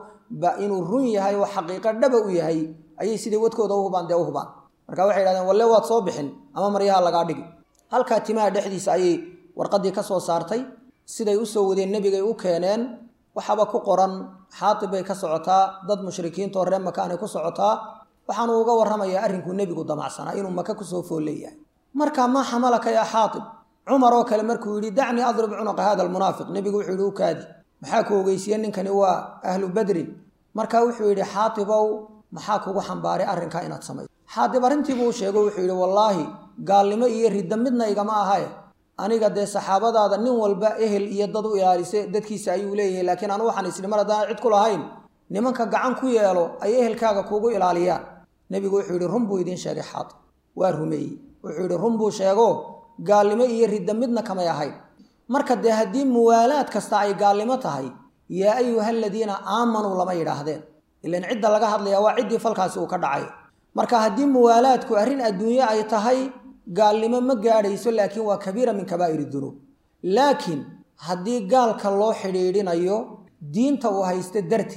inuu run yahay oo xaqiiqo dhaba u yahay ayay sidii wadkooda u hubaan dee u hubaan marka waxay yidhahdeen walle waad soo bixin ama maryaha lagaa dhigi halkaa timaha dhexdiisa ayay warqaddii ka soo saartay siday u soo wadeen nebigay u keeneen waxaaba ku qoran xaatib bay ka socotaa dad mushrikiintaoo reer makaanay ku socotaa waxaanu uga warramayaa arrinkuu nebigu damacsanaa inuu maka kusoo fool leeyahay markaa maa xamalaka yaa xaatib cumar oo kale markuu yidhi dacnii adrib cunuqa hada almunaafiq nebigu wuxuu yidhi u kaadi maxaa ku ogeysiye ninkani waa ahlu badrin markaa wuxuu yidhi xaatibow maxaa kugu xambaaray arrinkaa inaad samayso xaatib arrintiibuu u sheego wuxuu yidhi wallaahi gaalnimo iyo ridda midna igama ahaye aniga dee saxaabadaada nin walba ehel iyo dad u ilaalise dadkiisa ayuu leeyahay laakiin anu waxaan isdhi mar haddaan cid ku lahayn nimanka gacan ku yeelo ay ehelkaaga kuugu ilaaliyaan nebigu wuxuu yidhi run buu idiin sheegay xaatib waa rumeeyey wuxuu yidhi run buu sheego gaalnimo iyo ridda midna kamay ahayn marka dee haddii muwaalaad kasta ay gaalnimo tahay yaa ayuha aladiina aamanuu lama yidhaahdeen ilan cidda laga hadlayaa waa ciddii falkaasi uu ka dhacay marka haddii muwaalaadku arrin adduunye ay tahay gaalnimo ma gaadhayso laakiin waa kabiira min kabaa'ir dunuub laakiin haddii gaalka loo xidhiidhinayo diinta uu haysta darteed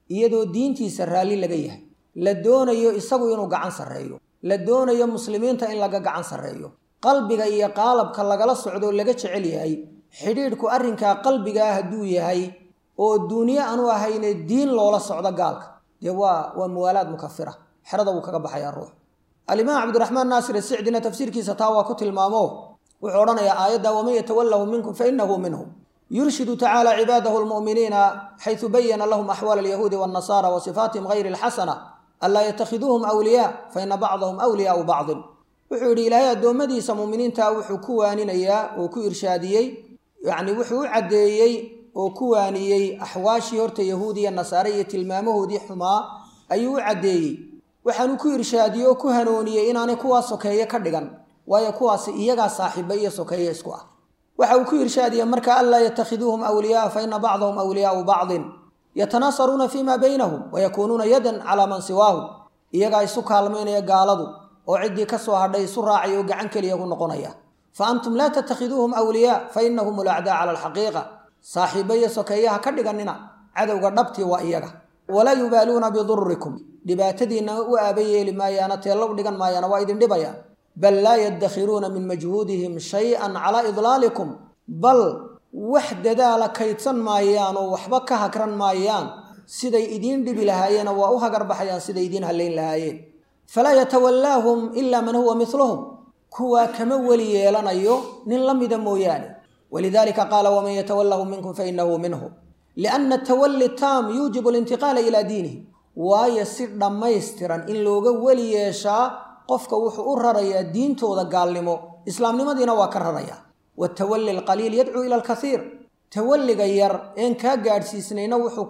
iyadoo diintiisa raalli laga yahay la doonayo isagu inuu gacan sarreeyo la doonayo muslimiinta in laga gacan sarreeyo qalbiga iyo qaalabka lagala socdo laga jecel yahay xidhiidhku arrinkaa qalbigaa hadduu yahay oo duuniye aanu ahayne diin loola socdo gaalka dee waa muwaalaad mukafira xerada wuu kaga baxayaa ruux alimaam cabdiraxmaan naasir asicdina tafsiirkiisa taa waa ku tilmaamo wuxuu odhanayaa aayadda waman yatawallahu minkum fainahu minhum yurshidu tacaala cibaadahu lmu'miniina xaysu bayana lahum axwaal alyahuudi waannasaara wa sifaatihim hayri alxasana anlaa yatakhiduuhum awliyaa faina bacdahum awliyaau bacdin wuxuu yidhi ilaahay addoommadiisa mu'miniinta wuxuu ku waaninayaa oo ku irshaadiyey yacni wuxuu u caddeeyey oo ku waaniyey axwaashii horta yahuudi iyo nasaare iyo tilmaamahoodii xumaa ayuu u caddeeyey waxaanu ku irshaadiyey oo ku hanooniyey inaanay kuwaa sokeeye ka dhigan waayo kuwaasi iyagaa saaxiiba iyo sokeeye isku ah waxa uu ku irshaadiyey marka anlaa yatakhiduuhum awliyaa fa ina bacdahum awliyaau bacdin yatanaasaruuna fii maa baynahum wayakuunuuna yadan calaa man siwaahum iyagaa isu kaalmaynaya gaaladu oo ciddii ka soo hadhay isu raacay oo gacan keliya ku noqonaya fa antum laa tattakhiduuhum awliyaa fa inahum ulacdaa cala alxaqiiqa saaxiiba iyo sokeeyaha ka dhiganina cadowga dhabtii waa iyaga walaa yubaaluuna bidurrikum dhibaatadiinna u aaba yeeli maayaana teellow dhigan maayaana waa idin dhibayaan bal laa yaddakhiruuna min majhuudihim shay-an calaa idlaalikum bal wax dadaala kaydsan maayaan oo waxba ka hagran maayaan siday idiin dhibi lahaayeena waa u hagar baxayaan siday idiin hallayn lahaayeen falaa yatawallaahum ilaa man huwa miluhum kuwaa kama weli yeelanayo nin la mida mooyaane walidaalika qaala waman yatawallahum minkum fainahu minhu lianna atawalli taam yuujibu alintiqaala ilaa diinihi waayo si dhammaystiran in looga weli yeeshaa qofka wuxuu u rarayaa diintooda gaalnimo islaamnimadiina waa ka rarayaa watawalli alqaliil yadcuu ila alkaiir tawalliga yar een kaa gaadhsiisnayna wuxuu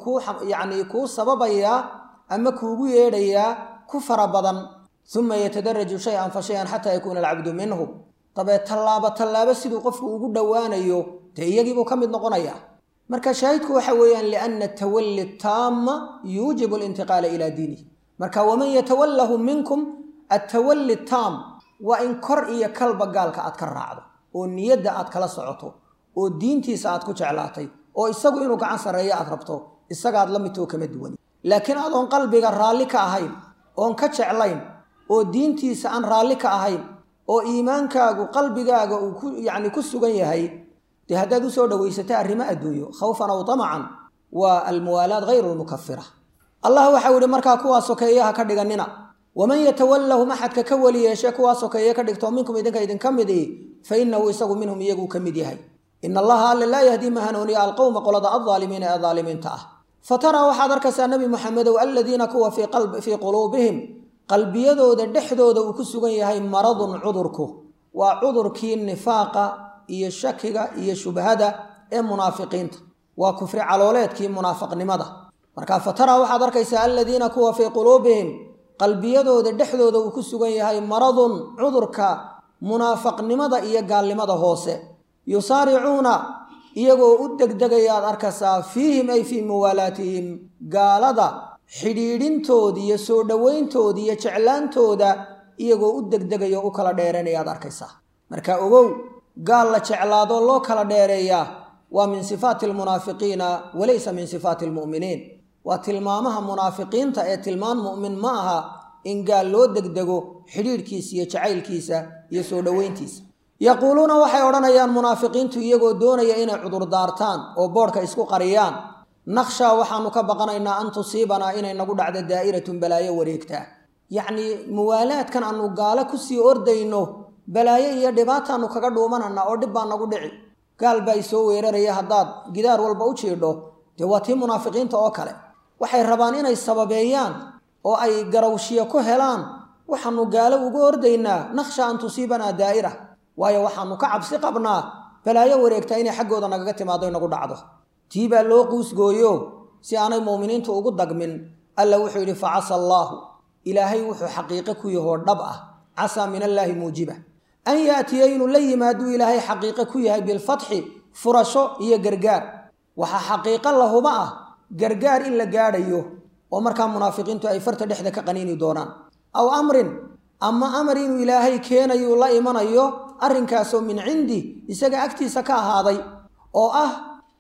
kuu sababayaa ama kuugu yeedhayaa ku fara badan uma yatadaraju shay-an fa shay-an xataa yakuuna alcabdu minhu dabee tallaabo siduu qofku ugu dhowaanayo dee iyagiibuu ka mid noqonayaa marka shaahidku waxa weeyaan lianna atawalli taama yuujibu alintiqaala ilaa diinihi marka waman yatawallahu minkum attawalli taam waa in kor iyo kalba gaalka aad ka raacdo oo niyadda aad kala socoto oo diintiisa aad ku jeclaatay oo isagu inuu gacan sarreeyo aad rabto isagaad la midtoo kama duwani laakiin adoon qalbiga raalli ka ahayn oon ka jeclayn oo diintiisa aan raalli ka ahayn oo iimaankaagu qalbigaaga uu ku sugan yahay dee haddaad u soo dhowaysata arrimo adduunyo khawfan aw tamacan waa almuwaalaad hayru lmukafira allah waxau yihi markaa kuwaa sokeeyaha ka dhiganina waman yatawallahum axadka ka weli yeeshe kuwaa sokeeye ka dhigto minkum idinka idinka mid i fa inahu isagu minhum iyaguu ka mid yahay ina allaha alle laa yahdii ma hanuuniya alqowma qolada aldaalimiina ee daalimiinta ah fa taraa waxaad arkaysaa nebi moxamedow aladiina kuwa fii quluubihim qalbiyadooda dhexdooda uu ku sugan yahay maradun cudurku waa cudurkii nifaaqa iyo shakiga iyo shubhada ee munaafiqiinta waa kufri calooleedkii munaafiqnimada marka fa taraa waxaad arkaysaa aladiina kuwa fii quluubihim qalbiyadooda dhexdooda uu ku sugan yahay maradun cudurka munaafaqnimada iyo gaalnimada hoose yusaaricuuna iyagoo u degdegayaad arkaysaa fiihim ay fii muwaalaatihim gaalada xidhiidhintoodi iyo soo dhowayntoodi iyo jeclaantooda iyagoo u degdegayo u kala dheeranayaad arkaysaa marka ogow gaal la jeclaadoo loo kala dheereeyaa waa min sifaati almunaafiqiina walaysa min sifaati almu'miniin waa tilmaamaha munaafiqiinta ee tilmaan mu'min ma aha in gaal loo degdego xidhiidhkiisa iyo jacaylkiisa iyo soo dhowayntiisa yaquuluuna waxay odhanayaan munaafiqiintu iyagoo doonaya inay cudurdaartaan oo boodhka isku qariyaan naqshaa waxaanu ka baqanaynaa an tusiibanaa inay nagu dhacdo daa'iratun balaayo wareegtaa yacnii muwaalaadkan aanu gaalo kusii ordayno balaayo iyo dhibaataannu kaga dhuumanana oo dhib baa nagu dhici gaal baa isoo weeraraya haddaad gidaar walba u jiidho dee waa tii munaafiqiinta oo kale waxay rabaan inay sababeeyaan oo ay garawshiya ku helaan waxaanu gaalo uga ordaynaa naqsha an tusiibanaa daa'ira waayo waxaanu ka cabsi qabnaa balaayo wareegtaa inay xaggooda nagaga timaado inagu dhacdo tii baa loo quusgooyo si aanay mu'miniintu ugu dagmin alla wuxuu yidhi facasa allaahu ilaahay wuxuu xaqiiqo ku yahoo dhab ah casaa min allaahi muujiba an yaatiya inuu la yimaaduu ilaahay xaqiiqo ku yahay bilfatxi furasho iyo gargaar waxaa xaqiiqo lahuba ah gargaar in la gaadhayo oo markaa munaafiqiintu ay farta dhexda ka qaniini doonaan aw amrin ama amar inuu ilaahay keenayuu la imanayo arrinkaasoo min cindi isaga agtiisa ka ahaaday oo ah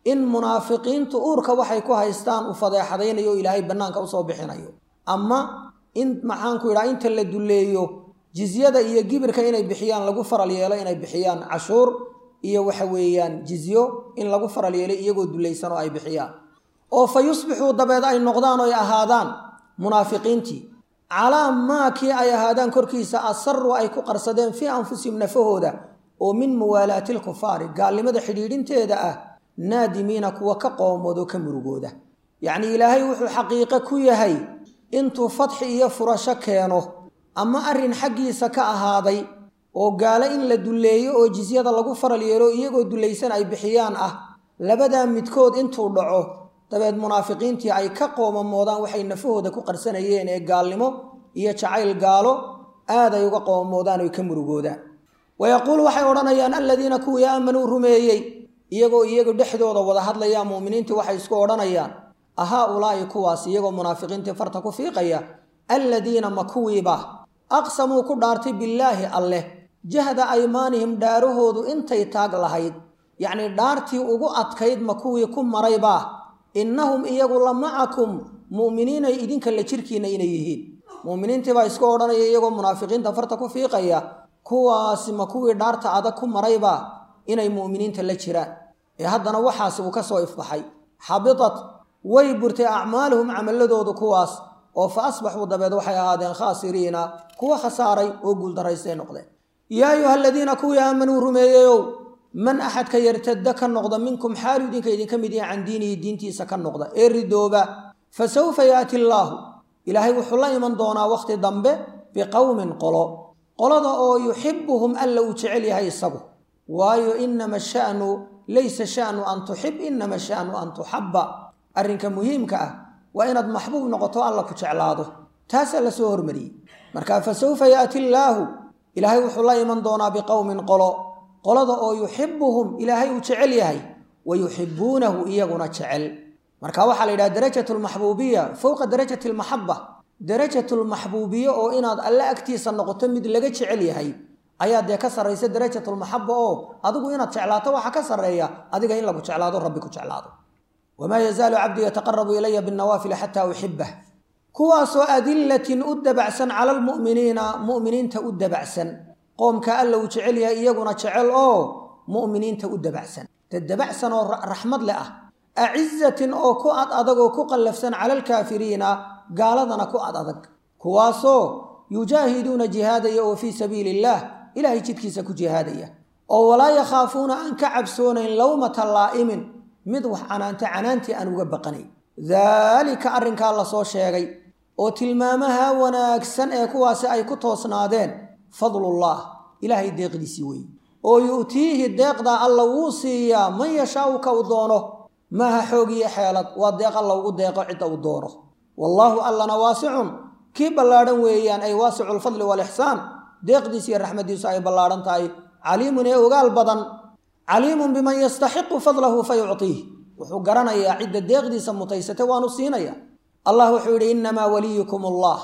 in munaafiqiintu uurka waxay ku haystaan u fadeexadaynayo ilaahay bannaanka usoo bixinayo ama in maxaanku idhaha inta la dulleeyo jizyada iyo gibirka inay bixiyaan lagu faral yeelo inay bixiyaan cashuur iyo waxa weeyaan jizyo in lagu faral yeelo iyagoo dulaysan oo ay bixiyaan oo fa yusbixuu dabeed ay noqdaan oo ay ahaadaan munaafiqiintii calaa maa kii ay ahaadaan korkiisa asarru ay ku qarsadeen fii anfusihim nafahooda oo min muwaalaati lkufaari gaalnimada xidhiidhinteeda ah naadimiina kuwa ka qoomoodo ka murugooda yacnii ilaahay wuxuu xaqiiqo ku yahay intuu fadxi iyo furasho keeno ama arrin xaggiisa ka ahaaday oo gaalo in la dulleeyo oo jizyada lagu faral yeelo iyagoo dullaysan ay bixiyaan ah labadaa midkood intuu dhaco dabeed munaafiqiintii ay ka qoomamoodaan waxay nafahooda ku qarsanayeen ee gaalnimo iyo jacayl gaalo aad ay uga qoomamoodaan oy ka murugoodaan wayaquulu waxay odhanayaan aladiina kuwii aamanuu rumeeyey iyagoo iyagu dhexdooda wada hadlayaa mu'miniintii waxay isku odhanayaan ahaa-ulaa'i kuwaas iyagoo munaafiqiintii farta ku fiiqaya aladiina ma kuwiiba aqsamuu ku dhaartay billaahi alleh jahda aymaanihim dhaarahoodu intay taag lahayd yacnii dhaartii ugu adkayd ma kuwii ku maraybaa innahum iyagu la macakum mu'miniinay idinka la jirkiinna inay yihiin mu'miniintii baa isku odhanaya iyagoo munaafiqiinta farta ku fiiqaya kuwaasi ma kuwii dhaarta adag ku maraybaa inay mu'miniinta la jiraan ee haddana waxaasi uu ka soo ifbaxay xabitat way burtay acmaaluhum camaladoodu kuwaas oo fa asbaxuu dabeed waxay ahaadeen khaasiriina kuwa khasaaray oo guuldaraystay noqdeen yaa ayuha aladiina kuwii aamanuu rumeeyeyow man axadka yartada ka noqda minkum xaalu idinka mid yahay can diinihi diintiisa ka noqda ee ridooba fa sawfa yaati allaahu ilaahay wuxuu la iman doonaa wakhti dambe biqowmin qolada oo yuxibuhum alla uu jecel yahay isagu waayo inama sha'nu laysa sha'nu an tuxib inama sha'nu an tuxabba arrinka muhiimka ah waa inaad maxbuub noqoto alla ku jeclaado taasaa la soo hormariyey markaa fa sawfa yaati allaahu ilaahay wuxuu la iman doonaa biqowmin qolada oo yuxibuhum ilaahay uu jecel yahay wa yuxibuunahu iyaguna jecel marka waxaa la yidhaha darajat lmaxbuubiya fowqa darajati almaxaba darajatulmaxbuubiye oo inaad alle agtiisa noqoto mid laga jecel yahay ayaa dee ka sarraysa darajatulmaxaba oo adigu inaad jeclaato waxa ka sarreeya adiga in lagu jeclaado rabbi ku jeclaado wamaa yazaalu cabdii yataqarabu ilaya binnawaafili xataa uxibah kuwaasoo adillatin u dabacsan cala almu'miniina mu'miniinta u dabacsan qoomka alla uu jecel yahay iyaguna jecel oo mu'miniinta u dabacsan dad dabacsan oo raxmad leh ah acizatin oo ku ad adag oo ku qallafsan cala alkaafiriina gaaladana ku ad adag kuwaasoo yujaahiduuna jihaadaya oo fii sabiili illaah ilaahay jidkiisa ku jihaadaya oo walaa yakhaafuuna aan ka cabsoonayn lowmata laa'imin mid wax canaantii aan uga baqanayn daalika arrinkaa la soo sheegay oo tilmaamaha wanaagsan ee kuwaasi ay ku toosnaadeen fadlullah ilaahay deeqdiisii weeye oo yu'tiihi deeqdaa alla wuu siiyaa man yashaau ka u doono maaha xoog iyo xeelad waa deeq alla ugu deeqo cidda uu doono wallaahu allana waasicun kii ballaadhan weeyaan ay waasicu lfadli waalixsaan deeqdiisa iyo raxmaddiisu ay ballaadhan tahay caliimun ee ogaal badan caliimun biman yastaxiqu fadlahu fa yuctiih wuxuu garanayaa cidda deeqdiisa mutaysatay waanu siinaya allah wuxuu yidhi innamaa waliyukum allah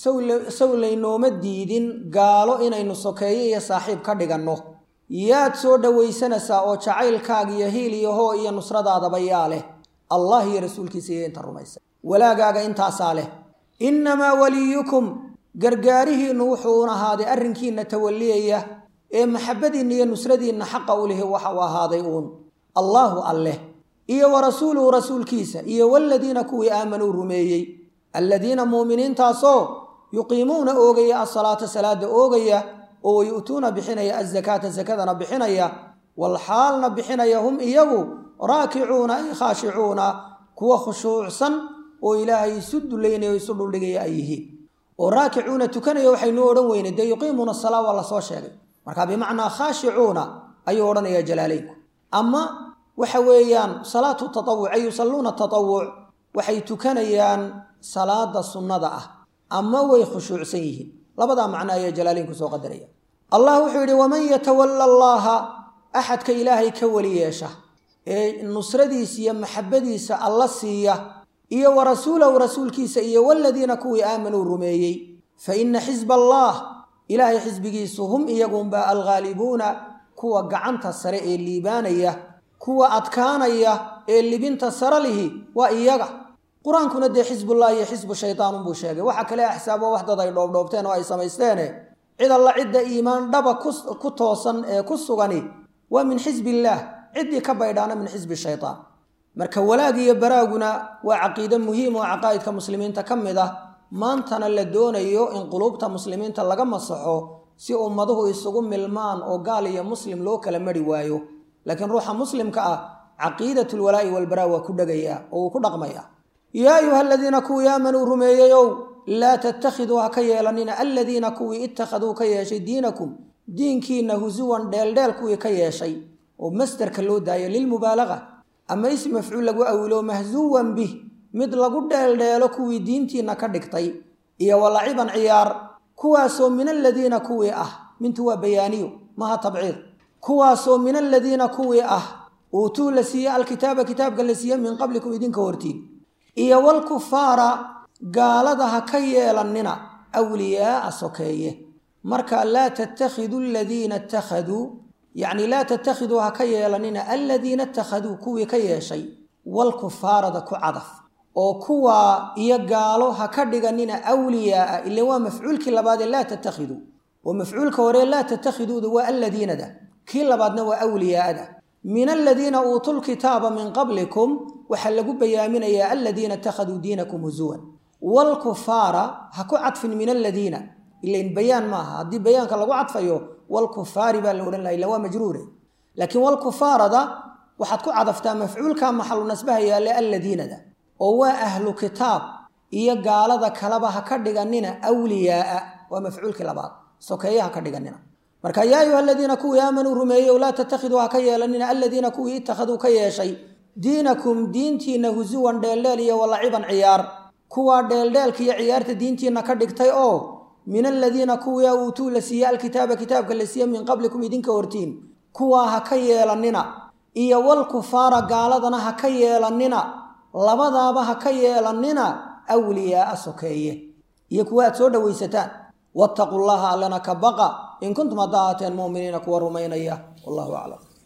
sow laynooma diidin gaalo inaynu sokeeyo iyo saaxiib ka dhiganno yaad soo dhowaysanaysaa oo jacaylkaaga iyo hiil iyo hoo iyo nusradaadaba yaa leh allah iyo rasuulkiisa iyo inta rumaysa walaagaaga intaasaa leh innamaa waliyukum gargaarihiinnu wuxuu ahaaday arrinkiinna tawalliyaya ee maxabadiinna iyo nusradiinna xaqa u lihi waxa uu ahaaday uun allaahu alleh iyo wa rasuuluhu rasuulkiisa iyo waladiina kuwii aamanuu rumeeyey alladiina muuminiintaasoo yuqiimuuna oogaya asalaata salaada oogaya oo wayu'tuuna bixinaya azakaata sakadana bixinaya walxaalna bixinaya hum iyagu raakicuuna ay khaashicuuna kuwa khushuucsan oo ilaahay isu dullaynaya o isu dhuldhigaya ay yihiin oo raakicuuna tukanaya waxaynuu odhan weyne dee yuqiimuuna asalaa waa la soo sheegay marka bimacnaa khaashicuuna ayuu odhanaya jalaalaynku ama waxa weeyaan salaatu tatawuc ay yusalluuna tatawuc waxay tukanayaan salaada sunnada ah ama way khushuucsan yihiin labadaa macno ayaa jalaalaynku soo qadaraya allah wuxuu yidhi waman yatawalla allaaha axadka ilaahay ka weli yeesha ee nusradiisa iyo maxabadiisa alla siiya iyo wa rasuulahu rasuulkiisa iyo waladiina kuwii aamanuu rumeeyey fa inna xisba allaah ilaahay xisbigiisu hum iyagunbaa alghaalibuuna kuwa gacanta sare ee liibaanaya kuwa adkaanaya ee libinta sare lihi waa iyaga qur-aankuna dee xisbullahi iyo xisbu shaytaan unbuu sheegay waxa kale axsaabo wax dad ay dhoobdhoobteen oo ay samaysteene cid alla cidda iimaan dhaba ku toosan ee ku sugani waa min xisbillaah ciddii ka baydhaana min xisbi shaytaan marka walaag iyo baraaguna waa caqiido muhiim oo caqaa'idka muslimiinta ka mid ah maantana la doonayo in quluubta muslimiinta laga masaxo si ummaduhu isugu milmaan oo gaal iyo muslim loo kala mari waayo laakiin ruuxa muslimka ah caqiidatul walaa'i wal baraa waa ku dhagaya oo ku dhaqmaya yaa ayuha alladina kuwii aamanuu rumeeyayow laa tattakhiduu ha ka yeelanina aladiina kuwii ittakhaduu ka yeeshay diinakum diinkiina husuwan dheeldheel kuwii ka yeeshay oo masdarka loo daayo lilmubaalaga ama ism mafcuul lagu awilo mahzuwan bih mid lagu dheeldheelo kuwii diintiina ka dhigtay iyo walaciban ciyaar kuwaasoo min aladiina kuwii ah mintu waa bayaaniyo maha tabciid kuwaasoo min aladiina kuwii ah uutuu la siiye alkitaaba kitaabka la siiye min qablikum idinka hortiin iyo walkufaara gaalada ha ka yeelanina awliyaaa sokeeye marka laa tattakhiduu aladiina ittakhaduu yacni laa tattakhiduu ha ka yeelanina aladiina ittakhaduu kuwii ka yeeshay walkufaarada ku cadaf oo kuwaa iyo gaalo ha ka dhiganina awliyaaa ila waa mafcuulkii labaadee laa tattakhiduu oo mafcuulka hore laa tattakhiduuda waa aladiinada kii labaadna waa awliyaada min aladiina uutuu lkitaaba min qablikum waxaa lagu bayaaminayaa aladiina ittakhaduu diinakum husuwan walkufaara ha ku cadfin min aladiina ilain bayaan maaha haddii bayaanka lagu cadfayo walkufaari baa la odhan laha ila waa majruure laakiin walkufaarada waxaad ku cadaftaa mafcuulka maxalu nasbaha yaale aladiinada oo waa ahlu kitaab iyo gaalada kaleba ha ka dhiganina awliyaaa waa mafcuulkii labaad sokeeye ha ka dhiganina marka yaa ayuha aladiina kuwii aamanuu rumeeyow laa tattakhiduu ha ka yeelanina aladiina kuwii ittakhaduu ka yeeshay diinakum diintiina husuwan dheeldheel iyo walaciban ciyaar kuwaa dheeldheelka iyo ciyaarta diintiina ka dhigtay oo min aladiina kuwii uutuu la siiye alkitaaba kitaabka la siiye min qablikum idinka hortiin kuwaa ha ka yeelanina iyo walkufaara gaaladana ha ka yeelanina labadaaba ha ka yeelanina awliyaaa sokeeye iyo kuwa aad soo dhowaysataan wattaqu llaha allana ka baqa in kuntum haddaa haateen mu'miniina kuwa rumaynaya wallahu aclam